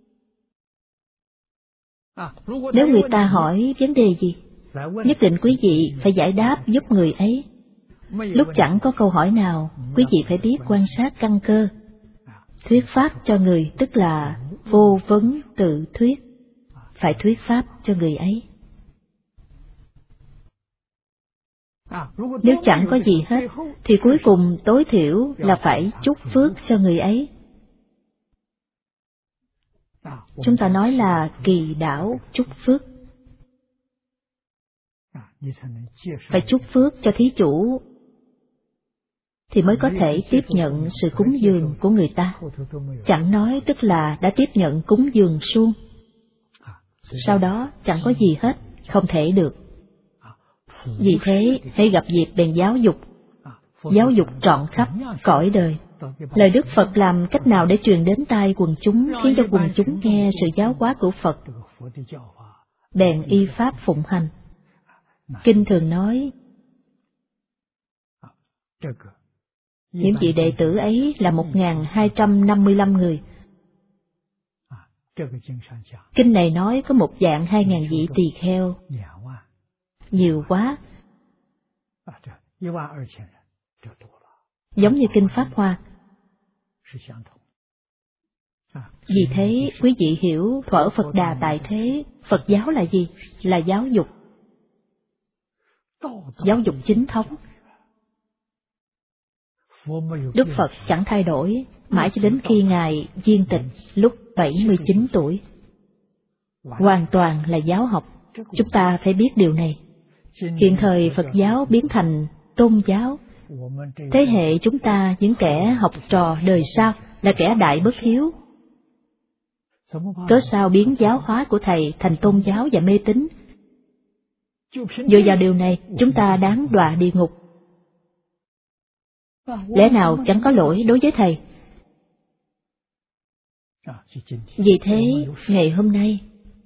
Nếu người ta hỏi vấn đề gì, nhất định quý vị phải giải đáp giúp người ấy. Lúc chẳng có câu hỏi nào, quý vị phải biết quan sát căn cơ. Thuyết pháp cho người tức là vô vấn tự thuyết. Phải thuyết pháp cho người ấy. Nếu chẳng có gì hết, thì cuối cùng tối thiểu là phải chúc phước cho người ấy. Chúng ta nói là kỳ đảo chúc phước. Phải chúc phước cho thí chủ thì mới có thể tiếp nhận sự cúng dường của người ta. Chẳng nói tức là đã tiếp nhận cúng dường suông, sau đó chẳng có gì hết, không thể được. Vì thế, hãy gặp dịp bèn giáo dục trọn khắp cõi đời. Lời Đức Phật làm cách nào để truyền đến tai quần chúng, khiến cho quần chúng nghe sự giáo hóa của Phật, bèn y pháp phụng hành. Kinh thường nói, những vị đệ tử ấy là 1255 người. Kinh này nói có một dạng 2000 vị tỳ kheo. Nhiều quá. Giống như kinh Pháp Hoa. Vì thế, quý vị hiểu thuở Phật Đà tại thế, Phật giáo là gì? Là giáo dục. Giáo dục chính thống. Đức Phật chẳng thay đổi, mãi cho đến khi Ngài viên tịch lúc 79 tuổi. Hoàn toàn là giáo học. Chúng ta phải biết điều này. Hiện thời Phật giáo biến thành tôn giáo. Thế hệ chúng ta, những kẻ học trò đời sau, là kẻ đại bất hiếu. Cớ sao biến giáo hóa của Thầy thành tôn giáo và mê tín? Dựa vào điều này, chúng ta đáng đọa địa ngục. Lẽ nào chẳng có lỗi đối với Thầy? Vì thế, ngày hôm nay,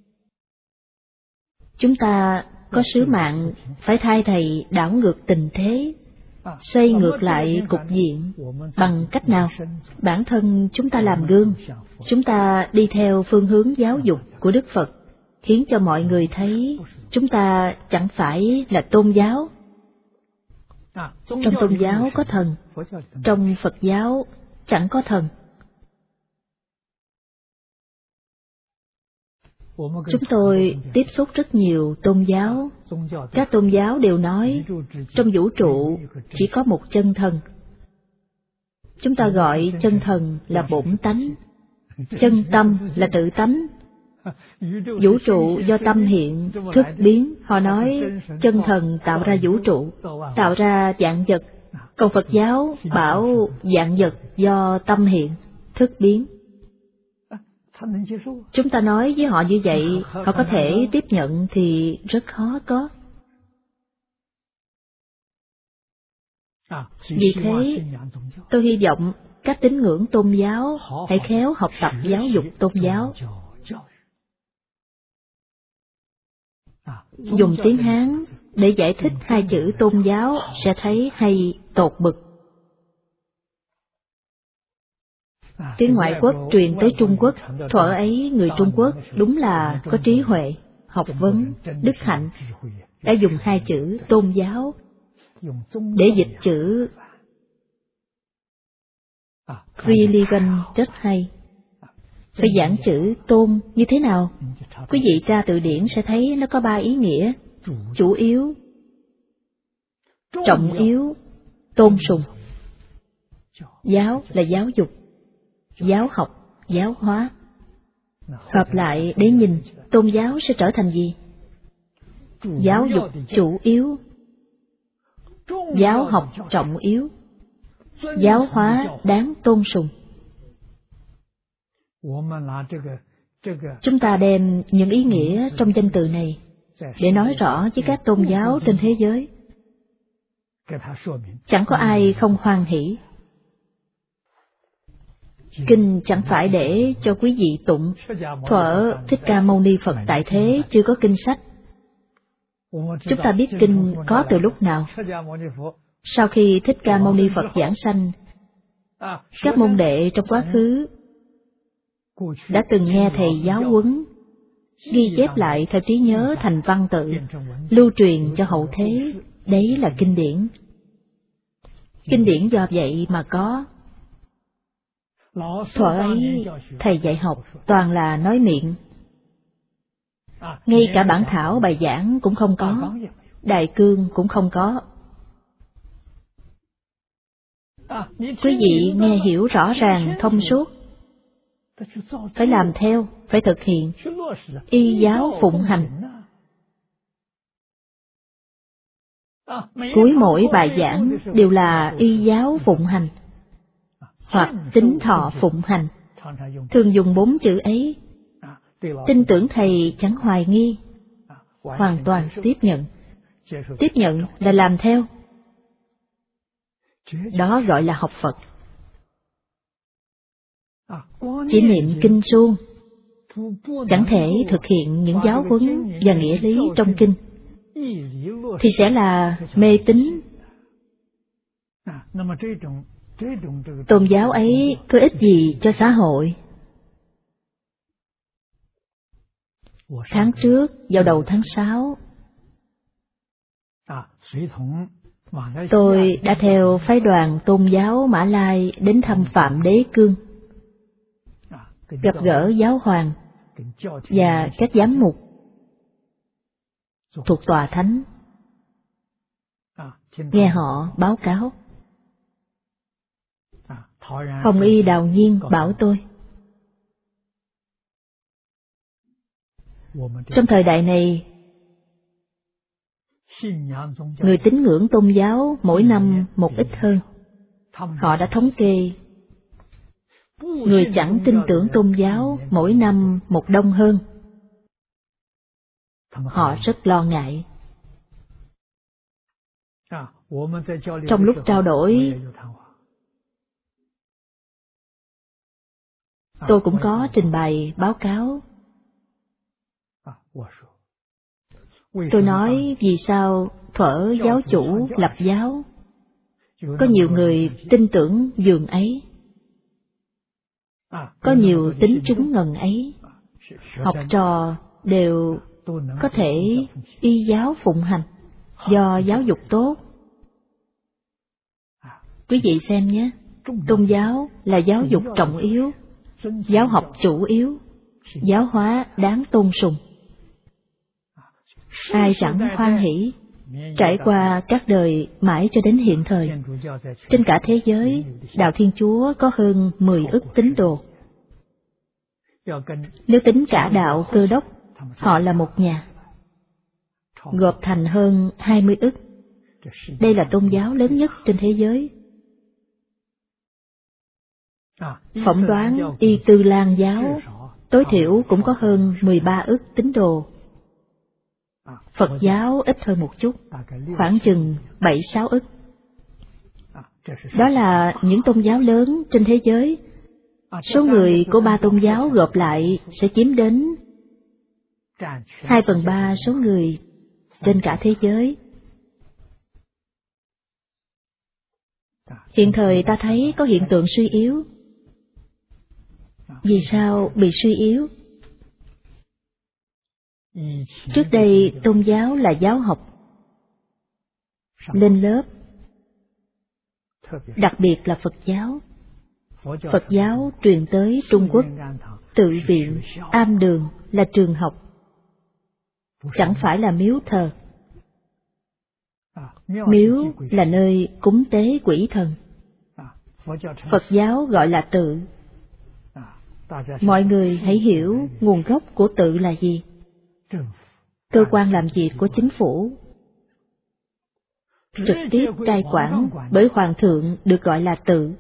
chúng ta có sứ mạng phải thay Thầy đảo ngược tình thế, xây ngược lại cục diện. Bằng cách nào? Bản thân chúng ta làm gương, chúng ta đi theo phương hướng giáo dục của Đức Phật, khiến cho mọi người thấy chúng ta chẳng phải là tôn giáo. Trong tôn giáo có thần, trong Phật giáo chẳng có thần. Chúng tôi tiếp xúc rất nhiều tôn giáo. Các tôn giáo đều nói trong vũ trụ chỉ có một chân thần. Chúng ta gọi chân thần là bổn tánh, chân tâm là tự tánh, Vũ trụ do tâm hiện, thức biến. Họ nói chân thần tạo ra vũ trụ, tạo ra vạn vật. Còn Phật giáo bảo vạn vật do tâm hiện, thức biến. Chúng ta nói với họ như vậy, họ có thể tiếp nhận thì rất khó có. Vì thế, tôi hy vọng các tín ngưỡng tôn giáo hãy khéo học tập giáo dục tôn giáo. Dùng tiếng Hán để giải thích hai chữ tôn giáo sẽ thấy hay tột bực. Tiếng ngoại quốc truyền tới Trung Quốc, thuở ấy người Trung Quốc đúng là có trí huệ, học vấn, đức hạnh, đã dùng hai chữ tôn giáo để dịch chữ religion rất hay. Phải giảng chữ tôn như thế nào? Quý vị tra từ điển sẽ thấy nó có ba ý nghĩa: chủ yếu, trọng yếu, tôn sùng. Giáo là giáo dục, giáo học, giáo hóa. Hợp lại để nhìn, tôn giáo sẽ trở thành gì? Giáo dục chủ yếu, giáo học trọng yếu, giáo hóa đáng tôn sùng. Chúng ta đem những ý nghĩa trong danh từ này để nói rõ với các tôn giáo trên thế giới. Chẳng có ai không hoan hỷ. Kinh chẳng phải để cho quý vị tụng. Thuở Thích Ca Mâu Ni Phật tại thế chưa có kinh sách. Chúng ta biết kinh có từ lúc nào? Sau khi Thích Ca Mâu Ni Phật giảng sanh, các môn đệ trong quá khứ đã từng nghe thầy giáo huấn, ghi chép lại theo trí nhớ thành văn tự, lưu truyền cho hậu thế. Đấy là kinh điển. Kinh điển do vậy mà có. Thuở ấy, thầy dạy học toàn là nói miệng. Ngay cả bản thảo bài giảng cũng không có, đại cương cũng không có. Quý vị nghe hiểu rõ ràng, thông suốt, phải làm theo, phải thực hiện, y giáo phụng hành. Cuối mỗi bài giảng đều là y giáo phụng hành, hoặc tín thọ phụng hành. Thường dùng 4 chữ ấy. Tin tưởng thầy chẳng hoài nghi, hoàn toàn tiếp nhận. Tiếp nhận là làm theo. Đó gọi là học Phật. Chỉ niệm kinh suông, chẳng thể thực hiện những giáo huấn và nghĩa lý trong kinh, thì sẽ là mê tín. Tôn giáo ấy có ích gì cho xã hội? Tháng trước, vào đầu tháng 6, tôi đã theo phái đoàn tôn giáo Mã Lai đến thăm Phạm Đế Cương, gặp gỡ giáo hoàng và các giám mục thuộc tòa thánh, nghe họ báo cáo. Hồng Y Đào Nhiên bảo tôi, trong thời đại này, người tín ngưỡng tôn giáo mỗi năm một ít hơn. Họ đã thống kê, người chẳng tin tưởng tôn giáo mỗi năm một đông hơn. Họ rất lo ngại. Trong lúc trao đổi, tôi cũng có trình bày báo cáo. Tôi nói vì sao thuở giáo chủ lập giáo, có nhiều người tin tưởng dường ấy, có nhiều tính chúng ngần ấy, học trò đều có thể y giáo phụng hành do giáo dục tốt. Quý vị xem nhé, tôn giáo là giáo dục trọng yếu, giáo học chủ yếu, giáo hóa đáng tôn sùng. Ai chẳng hoan hỷ, trải qua các đời mãi cho đến hiện thời. Trên cả thế giới, Đạo Thiên Chúa có hơn 10 ức tín đồ. Nếu tính cả đạo Cơ Đốc, họ là một nhà, gộp thành hơn 20 ức. Đây là tôn giáo lớn nhất trên thế giới. Phỏng đoán Y Tư Lan giáo tối thiểu cũng có hơn 13 ức tín đồ. Phật giáo ít hơn một chút, khoảng chừng 7-6 ức. Đó là những tôn giáo lớn trên thế giới. Số người của ba tôn giáo gộp lại sẽ chiếm đến 2/3 số người trên cả thế giới. Hiện thời ta thấy có hiện tượng suy yếu. Vì sao bị suy yếu? Trước đây tôn giáo là giáo học, lên lớp, đặc biệt là Phật giáo. Phật giáo truyền tới Trung Quốc, tự viện, am đường là trường học, chẳng phải là miếu thờ. Miếu là nơi cúng tế quỷ thần. Phật giáo gọi là tự. Mọi người hãy hiểu nguồn gốc của tự là gì. Cơ quan làm việc của chính phủ, trực tiếp cai quản bởi Hoàng thượng được gọi là tự.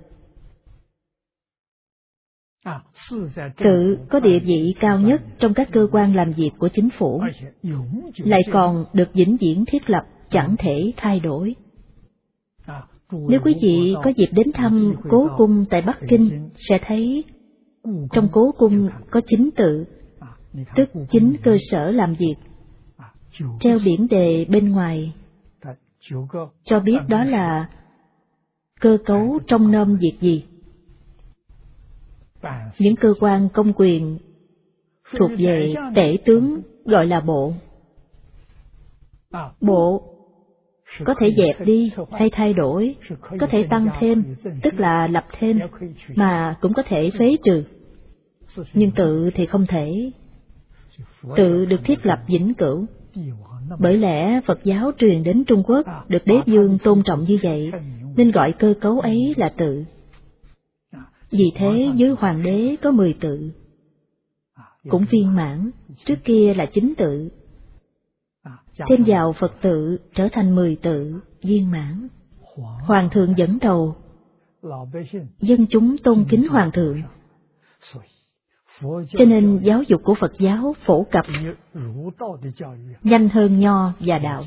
Tự có địa vị cao nhất trong các cơ quan làm việc của chính phủ, lại còn được vĩnh viễn thiết lập, chẳng thể thay đổi. Nếu quý vị có dịp đến thăm Cố Cung tại Bắc Kinh, sẽ thấy trong Cố Cung có 9 tự, tức 9 cơ sở làm việc. Treo biển đề bên ngoài cho biết đó là cơ cấu trong nôm việc gì. Những cơ quan công quyền thuộc về tể tướng gọi là bộ. Bộ có thể dẹp đi hay thay đổi, có thể tăng thêm, tức là lập thêm, mà cũng có thể phế trừ. Nhưng tự thì không thể. Tự được thiết lập vĩnh cửu. Bởi lẽ Phật giáo truyền đến Trung Quốc được đế vương tôn trọng như vậy, nên gọi cơ cấu ấy là tự. Vì thế dưới hoàng đế có 10 tự, cũng viên mãn, trước kia là 9 tự. Thêm vào Phật tự trở thành 10 tự, viên mãn. Hoàng thượng dẫn đầu, dân chúng tôn kính Hoàng thượng. Cho nên giáo dục của Phật giáo phổ cập nhanh hơn Nho và Đạo.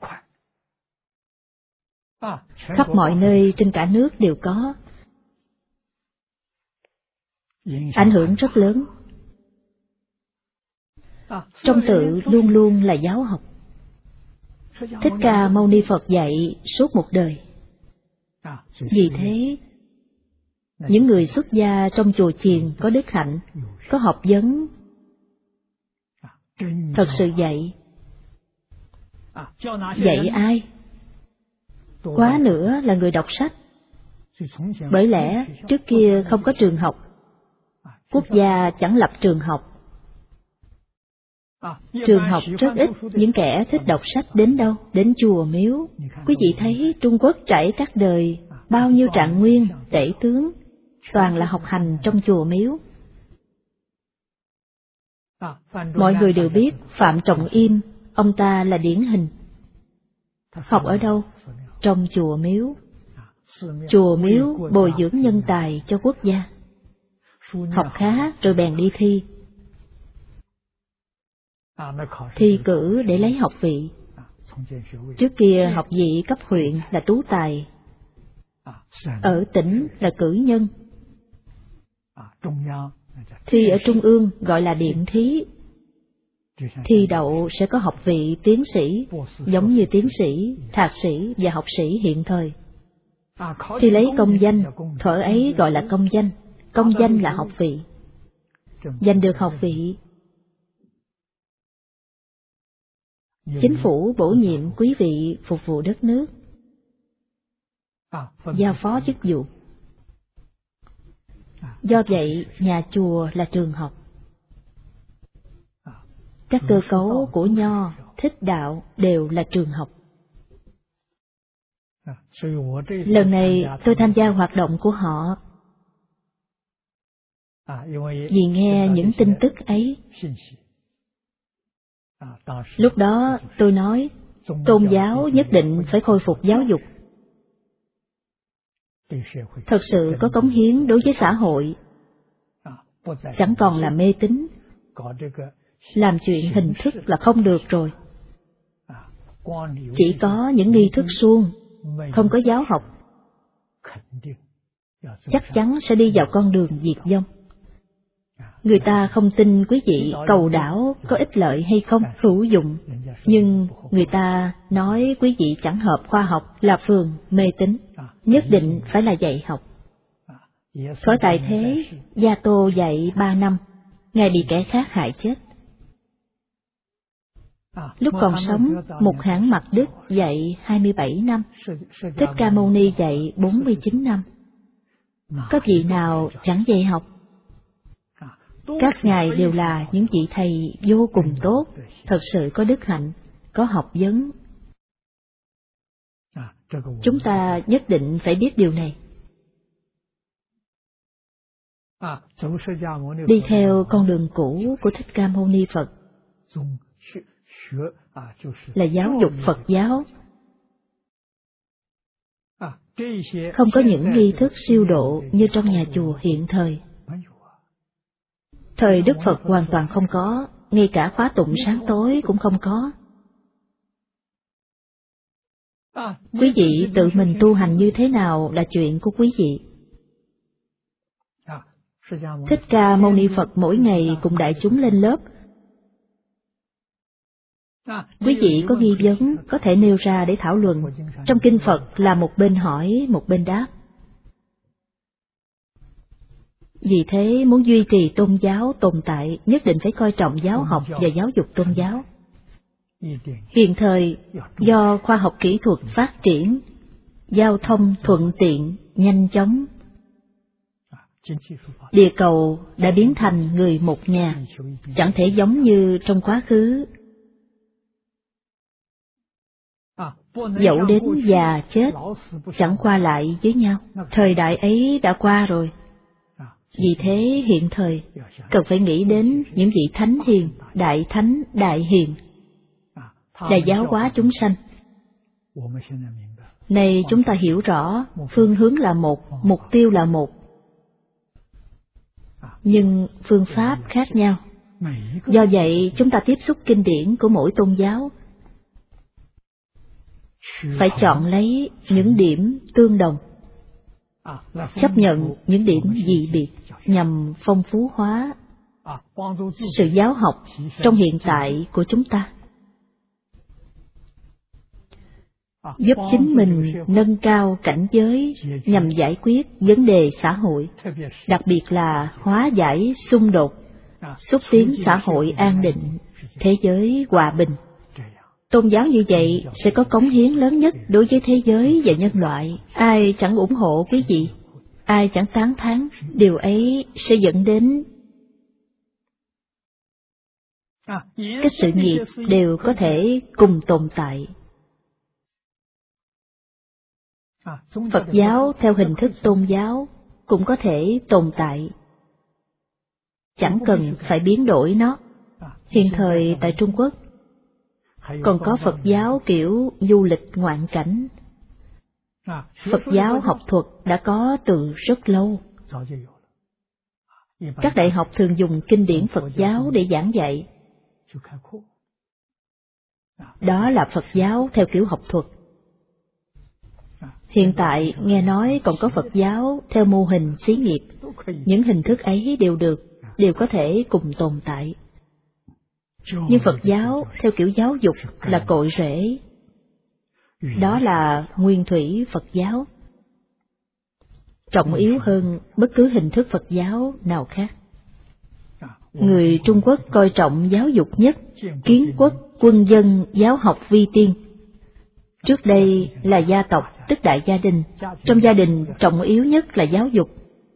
Khắp mọi nơi trên cả nước đều có. Ảnh hưởng rất lớn. Trong tự luôn luôn là giáo học. Thích Ca Mâu Ni Phật dạy suốt một đời. Vì thế, những người xuất gia trong chùa chiền có đức hạnh, có học vấn, thật sự dạy. Dạy ai? Quá nữa là người đọc sách. Bởi lẽ trước kia không có trường học, quốc gia chẳng lập trường học. Trường học rất ít, những kẻ thích đọc sách đến đâu? Đến chùa miếu. Quý vị thấy Trung Quốc trải các đời, bao nhiêu trạng nguyên, tể tướng, toàn là học hành trong chùa miếu. Mọi người đều biết Phạm Trọng Im, ông ta là điển hình. Học ở đâu? Trong chùa miếu. Chùa miếu bồi dưỡng nhân tài cho quốc gia. Học khá rồi bèn đi thi. Thi cử để lấy học vị. Trước kia học vị cấp huyện là tú tài, ở tỉnh là cử nhân, thi ở trung ương gọi là điện thí. Thi đậu sẽ có học vị tiến sĩ, giống như tiến sĩ, thạc sĩ và học sĩ hiện thời. Thi lấy công danh, thuở ấy gọi là công danh. Công danh là học vị. Giành được học vị, chính phủ bổ nhiệm quý vị phục vụ đất nước, giao phó chức vụ. Do vậy, nhà chùa là trường học. Các cơ cấu của Nho, Thích Đạo đều là trường học. Lần này tôi tham gia hoạt động của họ. Vì nghe những tin tức ấy, lúc đó tôi nói, tôn giáo nhất định phải khôi phục giáo dục. Thật sự có cống hiến đối với xã hội, chẳng còn là mê tín, làm chuyện hình thức là không được rồi. Chỉ có những nghi thức suông, không có giáo học, chắc chắn sẽ đi vào con đường diệt vong. Người ta không tin quý vị cầu đảo có ích lợi hay không, hữu dụng, nhưng người ta nói quý vị chẳng hợp khoa học, là phường mê tín, nhất định phải là dạy học. Thuở tại thế, Gia Tô dạy 3 năm, Ngài bị kẻ khác hại chết. Lúc còn sống, Mục Hãn Mặc Đức dạy 27 năm, Thích Ca Mâu Ni dạy 49 năm. Có vị nào chẳng dạy học? Các ngài đều là những vị thầy vô cùng tốt, thật sự có đức hạnh, có học vấn. Chúng ta nhất định phải biết điều này. Đi theo con đường cũ của Thích Ca Mâu Ni Phật là giáo dục Phật giáo, không có những nghi thức siêu độ như trong nhà chùa hiện thời. Thời Đức Phật hoàn toàn không có, ngay cả khóa tụng sáng tối cũng không có. Quý vị tự mình tu hành như thế nào là chuyện của quý vị. Thích Ca Mâu Ni Phật mỗi ngày cùng đại chúng lên lớp. Quý vị có nghi vấn có thể nêu ra để thảo luận. Trong kinh Phật là một bên hỏi, một bên đáp. Vì thế, muốn duy trì tôn giáo tồn tại, nhất định phải coi trọng giáo học và giáo dục tôn giáo. Hiện thời, do khoa học kỹ thuật phát triển, giao thông thuận tiện, nhanh chóng, địa cầu đã biến thành người một nhà, chẳng thể giống như trong quá khứ. Dẫu đến già chết, chẳng qua lại với nhau. Thời đại ấy đã qua rồi. Vì thế hiện thời, cần phải nghĩ đến những vị thánh hiền, đại thánh, đại hiền, là giáo hóa chúng sanh. Này chúng ta hiểu rõ, phương hướng là một, mục tiêu là một, nhưng phương pháp khác nhau. Do vậy, chúng ta tiếp xúc kinh điển của mỗi tôn giáo, phải chọn lấy những điểm tương đồng, chấp nhận những điểm dị biệt, nhằm phong phú hóa sự giáo học trong hiện tại của chúng ta, giúp chính mình nâng cao cảnh giới nhằm giải quyết vấn đề xã hội, đặc biệt là hóa giải xung đột, xúc tiến xã hội an định, thế giới hòa bình. Tôn giáo như vậy sẽ có cống hiến lớn nhất đối với thế giới và nhân loại. Ai chẳng ủng hộ quý vị, ai chẳng tán thán, điều ấy sẽ dẫn đến các sự nghiệp đều có thể cùng tồn tại. Phật giáo theo hình thức tôn giáo cũng có thể tồn tại, chẳng cần phải biến đổi nó. Hiện thời tại Trung Quốc còn có Phật giáo kiểu du lịch ngoạn cảnh. Phật giáo học thuật đã có từ rất lâu. Các đại học thường dùng kinh điển Phật giáo để giảng dạy. Đó là Phật giáo theo kiểu học thuật. Hiện tại nghe nói còn có Phật giáo theo mô hình xí nghiệp. Những hình thức ấy đều được, đều có thể cùng tồn tại. Nhưng Phật giáo theo kiểu giáo dục là cội rễ. Đó là nguyên thủy Phật giáo, trọng yếu hơn bất cứ hình thức Phật giáo nào khác. Người Trung Quốc coi trọng giáo dục nhất, kiến quốc, quân dân, giáo học vi tiên. Trước đây là gia tộc, tức đại gia đình. Trong gia đình trọng yếu nhất là giáo dục,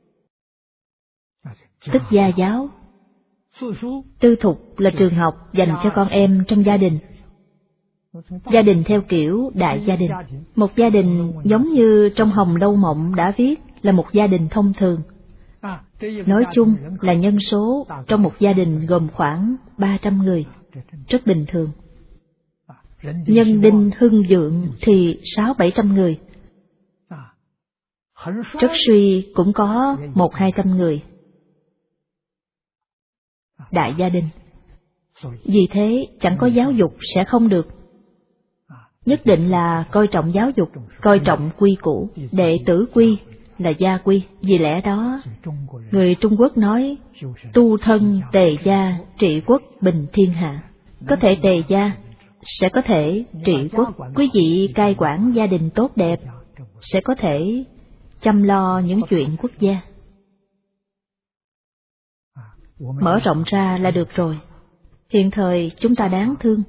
tức gia giáo. Tư thục là trường học dành cho con em trong gia đình. Gia đình theo kiểu đại gia đình. Một gia đình giống như trong Hồng Lâu Mộng đã viết là một gia đình thông thường. Nói chung là nhân số trong một gia đình gồm khoảng 300 người, rất bình thường. Nhân đinh hưng vượng thì 600-700 người. Rất suy cũng có 100-200 người. Đại gia đình. Vì thế chẳng có giáo dục sẽ không được. Nhất định là coi trọng giáo dục, coi trọng quy củ, đệ tử quy là gia quy. Vì lẽ đó, người Trung Quốc nói, tu thân tề gia, trị quốc bình thiên hạ. Có thể tề gia, sẽ có thể trị quốc. Quý vị cai quản gia đình tốt đẹp, sẽ có thể chăm lo những chuyện quốc gia. Mở rộng ra là được rồi. Hiện thời chúng ta đáng thương.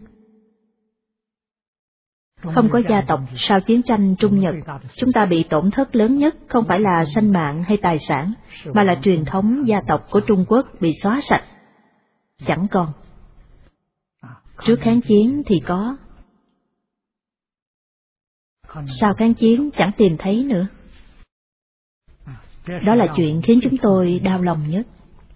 Không có gia tộc sau chiến tranh Trung Nhật, chúng ta bị tổn thất lớn nhất không phải là sanh mạng hay tài sản, mà là truyền thống gia tộc của Trung Quốc bị xóa sạch, chẳng còn. Trước kháng chiến thì có, sau kháng chiến chẳng tìm thấy nữa. Đó là chuyện khiến chúng tôi đau lòng nhất.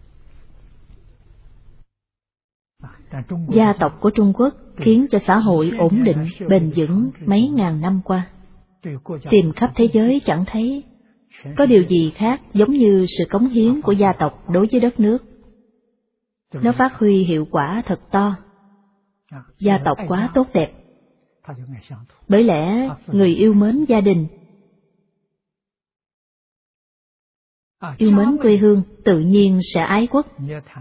Gia tộc của Trung Quốc khiến cho xã hội ổn định, bền vững mấy ngàn năm qua. Tìm khắp thế giới chẳng thấy có điều gì khác giống như sự cống hiến của gia tộc đối với đất nước. Nó phát huy hiệu quả thật to. Gia tộc quá tốt đẹp. Bởi lẽ người yêu mến gia đình, yêu mến quê hương, tự nhiên sẽ ái quốc.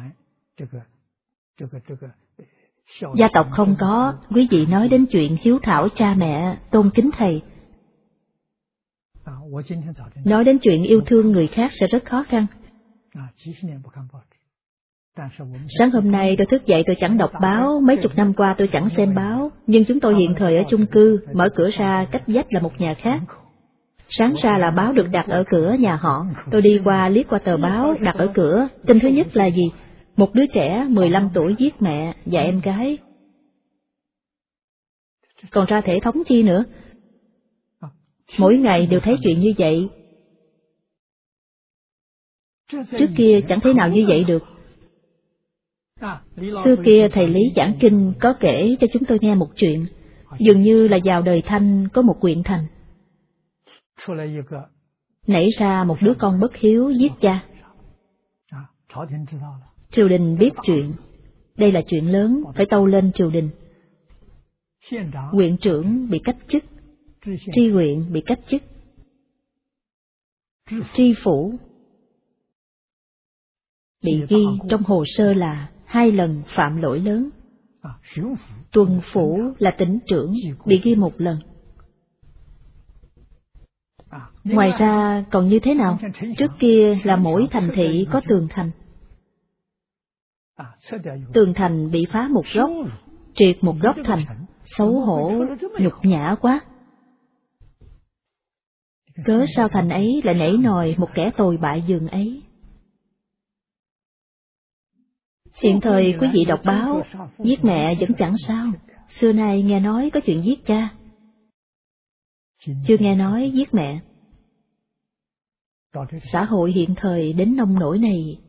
Gia tộc không có, quý vị nói đến chuyện hiếu thảo cha mẹ, tôn kính thầy. Nói đến chuyện yêu thương người khác sẽ rất khó khăn. Sáng hôm nay tôi thức dậy tôi chẳng đọc báo, mấy chục năm qua tôi chẳng xem báo, nhưng chúng tôi hiện thời ở chung cư, mở cửa ra cách vách là một nhà khác. Sáng ra là báo được đặt ở cửa nhà họ, tôi đi qua liếc qua tờ báo đặt ở cửa, tin thứ nhất là gì? Một đứa trẻ 15 tuổi giết mẹ và em gái. Còn ra thể thống chi nữa? Mỗi ngày đều thấy chuyện như vậy. Trước kia chẳng thế nào như vậy được. Xưa kia thầy Lý giảng kinh có kể cho chúng tôi nghe một chuyện, dường như là vào đời Thanh có một huyện thành. Nảy ra một đứa con bất hiếu giết cha. Triều đình biết chuyện, đây là chuyện lớn, phải tâu lên triều đình. Huyện trưởng bị cách chức, tri huyện bị cách chức, tri phủ bị ghi trong hồ sơ là 2 lần phạm lỗi lớn. Tuần phủ là tỉnh trưởng bị ghi 1 lần. Ngoài ra còn như thế nào? Trước kia là mỗi thành thị có tường thành. Tường thành bị phá một góc, triệt một góc thành, xấu hổ, nhục nhã quá. Cớ sao thành ấy lại nảy nòi một kẻ tồi bại dường ấy? Hiện thời quý vị đọc báo, giết mẹ vẫn chẳng sao. Xưa nay nghe nói có chuyện giết cha, chưa nghe nói giết mẹ. Xã hội hiện thời đến nông nỗi này,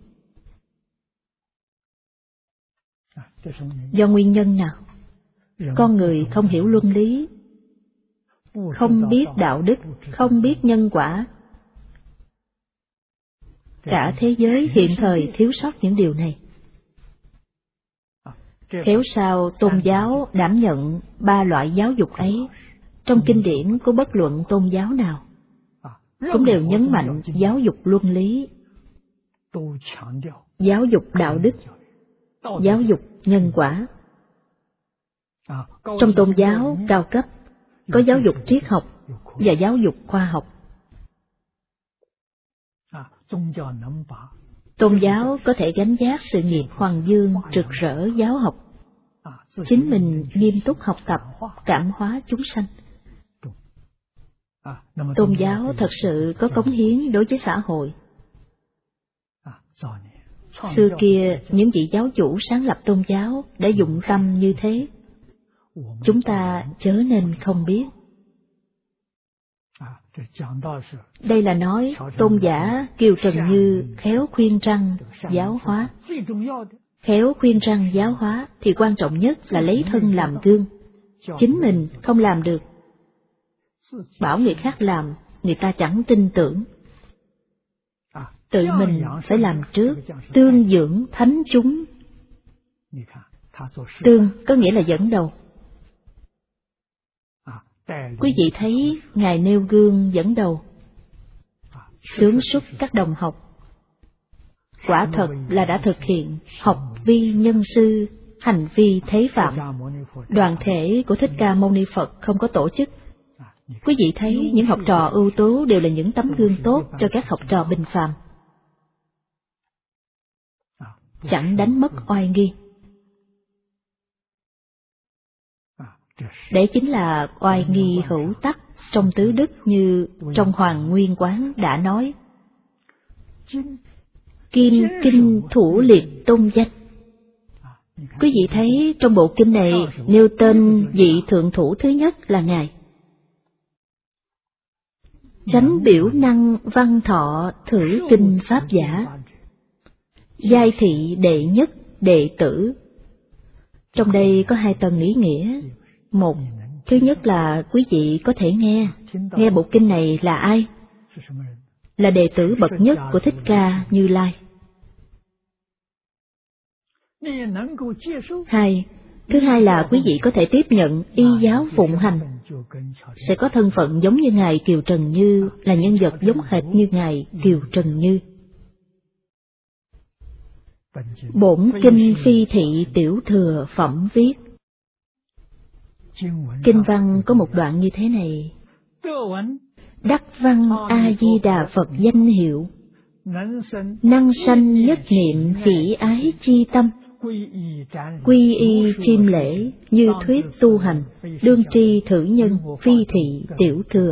do nguyên nhân nào? Con người không hiểu luân lý, không biết đạo đức, không biết nhân quả. Cả thế giới hiện thời thiếu sót những điều này. Khéo sao tôn giáo đảm nhận 3 loại giáo dục ấy. Trong kinh điển của bất luận tôn giáo nào cũng đều nhấn mạnh giáo dục luân lý, giáo dục đạo đức, giáo dục nhân quả. Trong tôn giáo cao cấp có giáo dục triết học và giáo dục khoa học. Tôn giáo có thể gánh vác sự nghiệp hoàng dương rực rỡ giáo học, chính mình nghiêm túc học tập, cảm hóa chúng sanh. Tôn giáo thật sự có cống hiến đối với xã hội. Xưa kia, những vị giáo chủ sáng lập tôn giáo đã dụng tâm như thế. Chúng ta chớ nên không biết. Đây là nói tôn giả Kiều Trần Như khéo khuyên răn giáo hóa. Khéo khuyên răn giáo hóa thì quan trọng nhất là lấy thân làm gương. Chính mình không làm được, bảo người khác làm, người ta chẳng tin tưởng. Tự mình phải làm trước, tương dưỡng thánh chúng. Tương có nghĩa là dẫn đầu. Quý vị thấy Ngài nêu gương dẫn đầu, xướng xuất các đồng học. Quả thật là đã thực hiện học vi nhân sư, hành vi thế phạm. Đoàn thể của Thích Ca Mâu Ni Phật không có tổ chức. Quý vị thấy những học trò ưu tú đều là những tấm gương tốt cho các học trò bình phàm. Chẳng đánh mất oai nghi. Đấy chính là oai nghi hữu tắc trong tứ đức, như trong Hoàng Nguyên Quán đã nói. Kim kinh thủ liệt tôn danh. Quý vị thấy trong bộ kinh này nêu tên vị thượng thủ thứ nhất là Ngài. Chánh biểu năng văn thọ thử kinh pháp giả. Giai thị đệ nhất đệ tử. Trong đây có hai tầng ý nghĩa. Một, thứ nhất là quý vị có thể nghe bộ kinh này là ai? Là đệ tử bậc nhất của Thích Ca Như Lai. Thứ hai là quý vị có thể tiếp nhận y giáo phụng hành, sẽ có thân phận giống như Ngài Kiều Trần Như, là nhân vật giống hệt như Ngài Kiều Trần Như. Bổn kinh phi thị tiểu thừa phẩm viết. Kinh văn có một đoạn như thế này: Đắc văn A-di-đà Phật danh hiệu, năng sanh nhất niệm hỷ ái chi tâm, quy y chiêm lễ như thuyết tu hành, đương tri thử nhân phi thị tiểu thừa.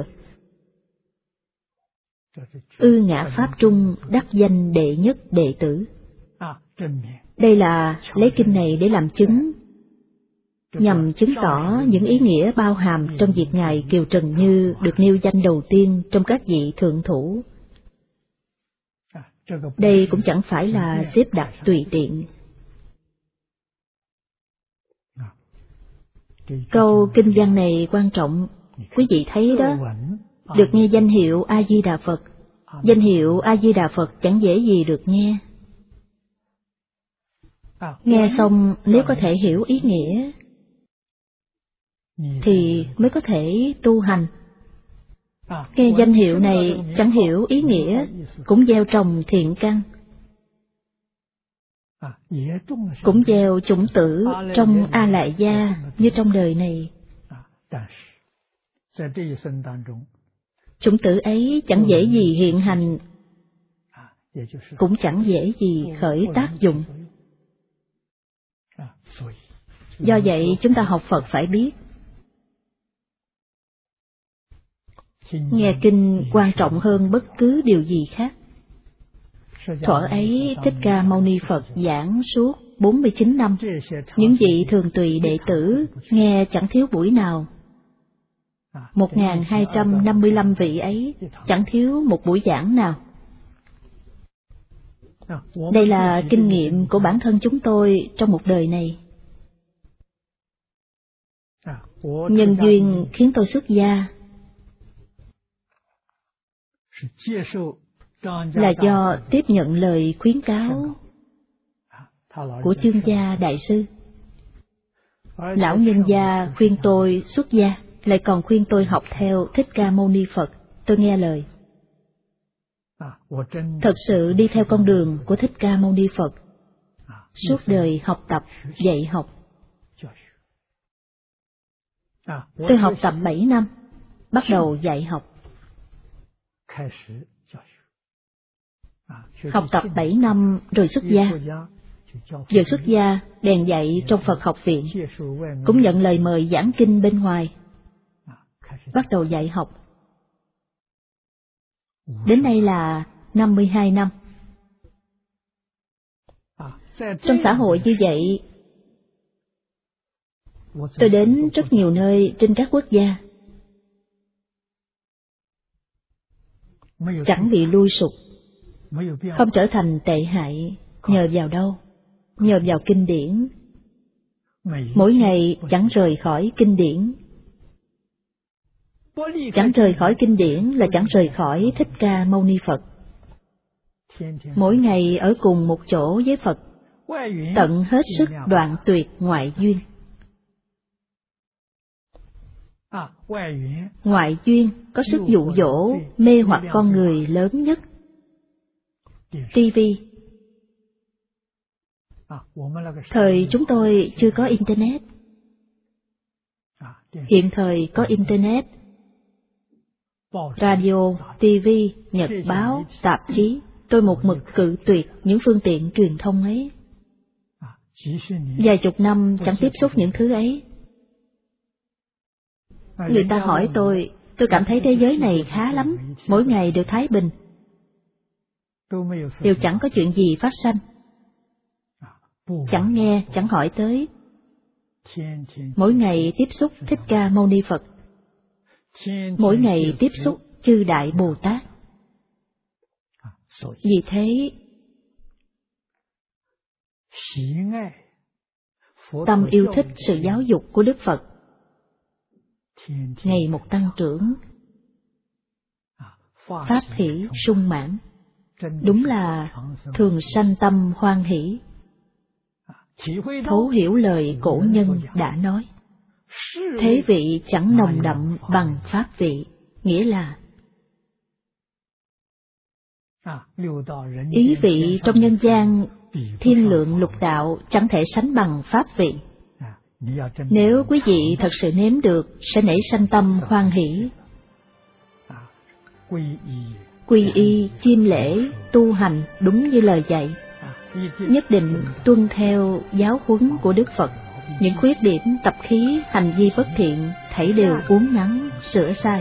Ư ngã pháp trung đắc danh đệ nhất đệ tử. Đây là lấy kinh này để làm chứng, nhằm chứng tỏ những ý nghĩa bao hàm trong việc Ngài Kiều Trần Như được nêu danh đầu tiên trong các vị thượng thủ. Đây cũng chẳng phải là xếp đặt tùy tiện. Câu kinh văn này quan trọng, quý vị thấy đó, được nghe danh hiệu A-di-đà Phật. Danh hiệu A-di-đà Phật chẳng dễ gì được nghe. Nghe xong nếu có thể hiểu ý nghĩa thì mới có thể tu hành. Nghe danh hiệu này chẳng hiểu ý nghĩa cũng gieo trồng thiện căn, cũng gieo chủng tử trong A Lại Gia như trong đời này. Chủng tử ấy chẳng dễ gì hiện hành, cũng chẳng dễ gì khởi tác dụng. Do vậy chúng ta học Phật phải biết, nghe kinh quan trọng hơn bất cứ điều gì khác. Thuở ấy Thích Ca Mâu Ni Phật giảng suốt 49 năm, những vị thường tùy đệ tử nghe chẳng thiếu buổi nào. 1255 vị ấy chẳng thiếu một buổi giảng nào. Đây là kinh nghiệm của bản thân chúng tôi trong một đời này. Nhân duyên khiến tôi xuất gia là do tiếp nhận lời khuyến cáo của Chương Gia Đại Sư. Lão nhân gia khuyên tôi xuất gia, lại còn khuyên tôi học theo Thích Ca Mâu Ni Phật. Tôi nghe lời. Thật sự đi theo con đường của Thích Ca Mâu Ni Phật, suốt đời học tập, dạy học. Tôi học tập 7 năm, bắt đầu dạy học. Học tập 7 năm rồi xuất gia. Giờ xuất gia, đèn dạy trong Phật học viện, cũng nhận lời mời giảng kinh bên ngoài. Bắt đầu dạy học. Đến nay là 52 năm. Trong xã hội như vậy, tôi đến rất nhiều nơi trên các quốc gia. chẳng bị lui sụp, không trở thành tệ hại. Nhờ vào đâu? Nhờ vào kinh điển. Mỗi ngày chẳng rời khỏi kinh điển. Chẳng rời khỏi kinh điển là chẳng rời khỏi Thích Ca Mâu Ni Phật. Mỗi ngày ở cùng một chỗ với Phật, tận hết sức đoạn tuyệt ngoại duyên. Ngoại duyên có sức dụ dỗ, mê hoặc con người lớn nhất. TV. Thời chúng tôi chưa có Internet. Hiện thời có Internet, radio, TV, nhật báo, tạp chí. Tôi một mực cự tuyệt những phương tiện truyền thông ấy. Vài chục năm chẳng tiếp xúc những thứ ấy. Người ta hỏi tôi cảm thấy thế giới này khá lắm, mỗi ngày đều thái bình, đều chẳng có chuyện gì phát sinh. Chẳng nghe, chẳng hỏi tới. Mỗi ngày tiếp xúc Thích Ca Mâu Ni Phật, mỗi ngày tiếp xúc chư Đại Bồ Tát. Vì thế, tâm yêu thích sự giáo dục của Đức Phật ngày một tăng trưởng, pháp hỷ sung mãn, đúng là thường sanh tâm hoan hỷ. Thấu hiểu lời cổ nhân đã nói, thế vị chẳng nồng đậm bằng pháp vị, nghĩa là ý vị trong nhân gian thiên lượng lục đạo chẳng thể sánh bằng pháp vị. Nếu quý vị thật sự nếm được, sẽ nảy sanh tâm hoan hỷ. Quy y, chiêm lễ, tu hành đúng như lời dạy, nhất định tuân theo giáo huấn của Đức Phật. Những khuyết điểm, tập khí, hành vi bất thiện thảy đều uốn nắn, sửa sai.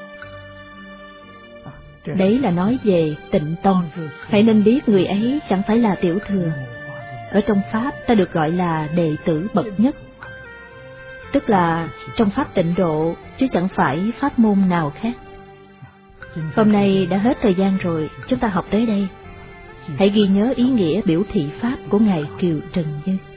Đấy là nói về Tịnh Tông. Hãy nên biết người ấy chẳng phải là tiểu thừa. Ở trong Pháp ta được gọi là đệ tử bậc nhất, tức là trong Pháp Tịnh Độ, chứ chẳng phải pháp môn nào khác. Hôm nay đã hết thời gian rồi, chúng ta học tới đây. Hãy ghi nhớ ý nghĩa biểu thị Pháp của Ngài Kiều Trần Như.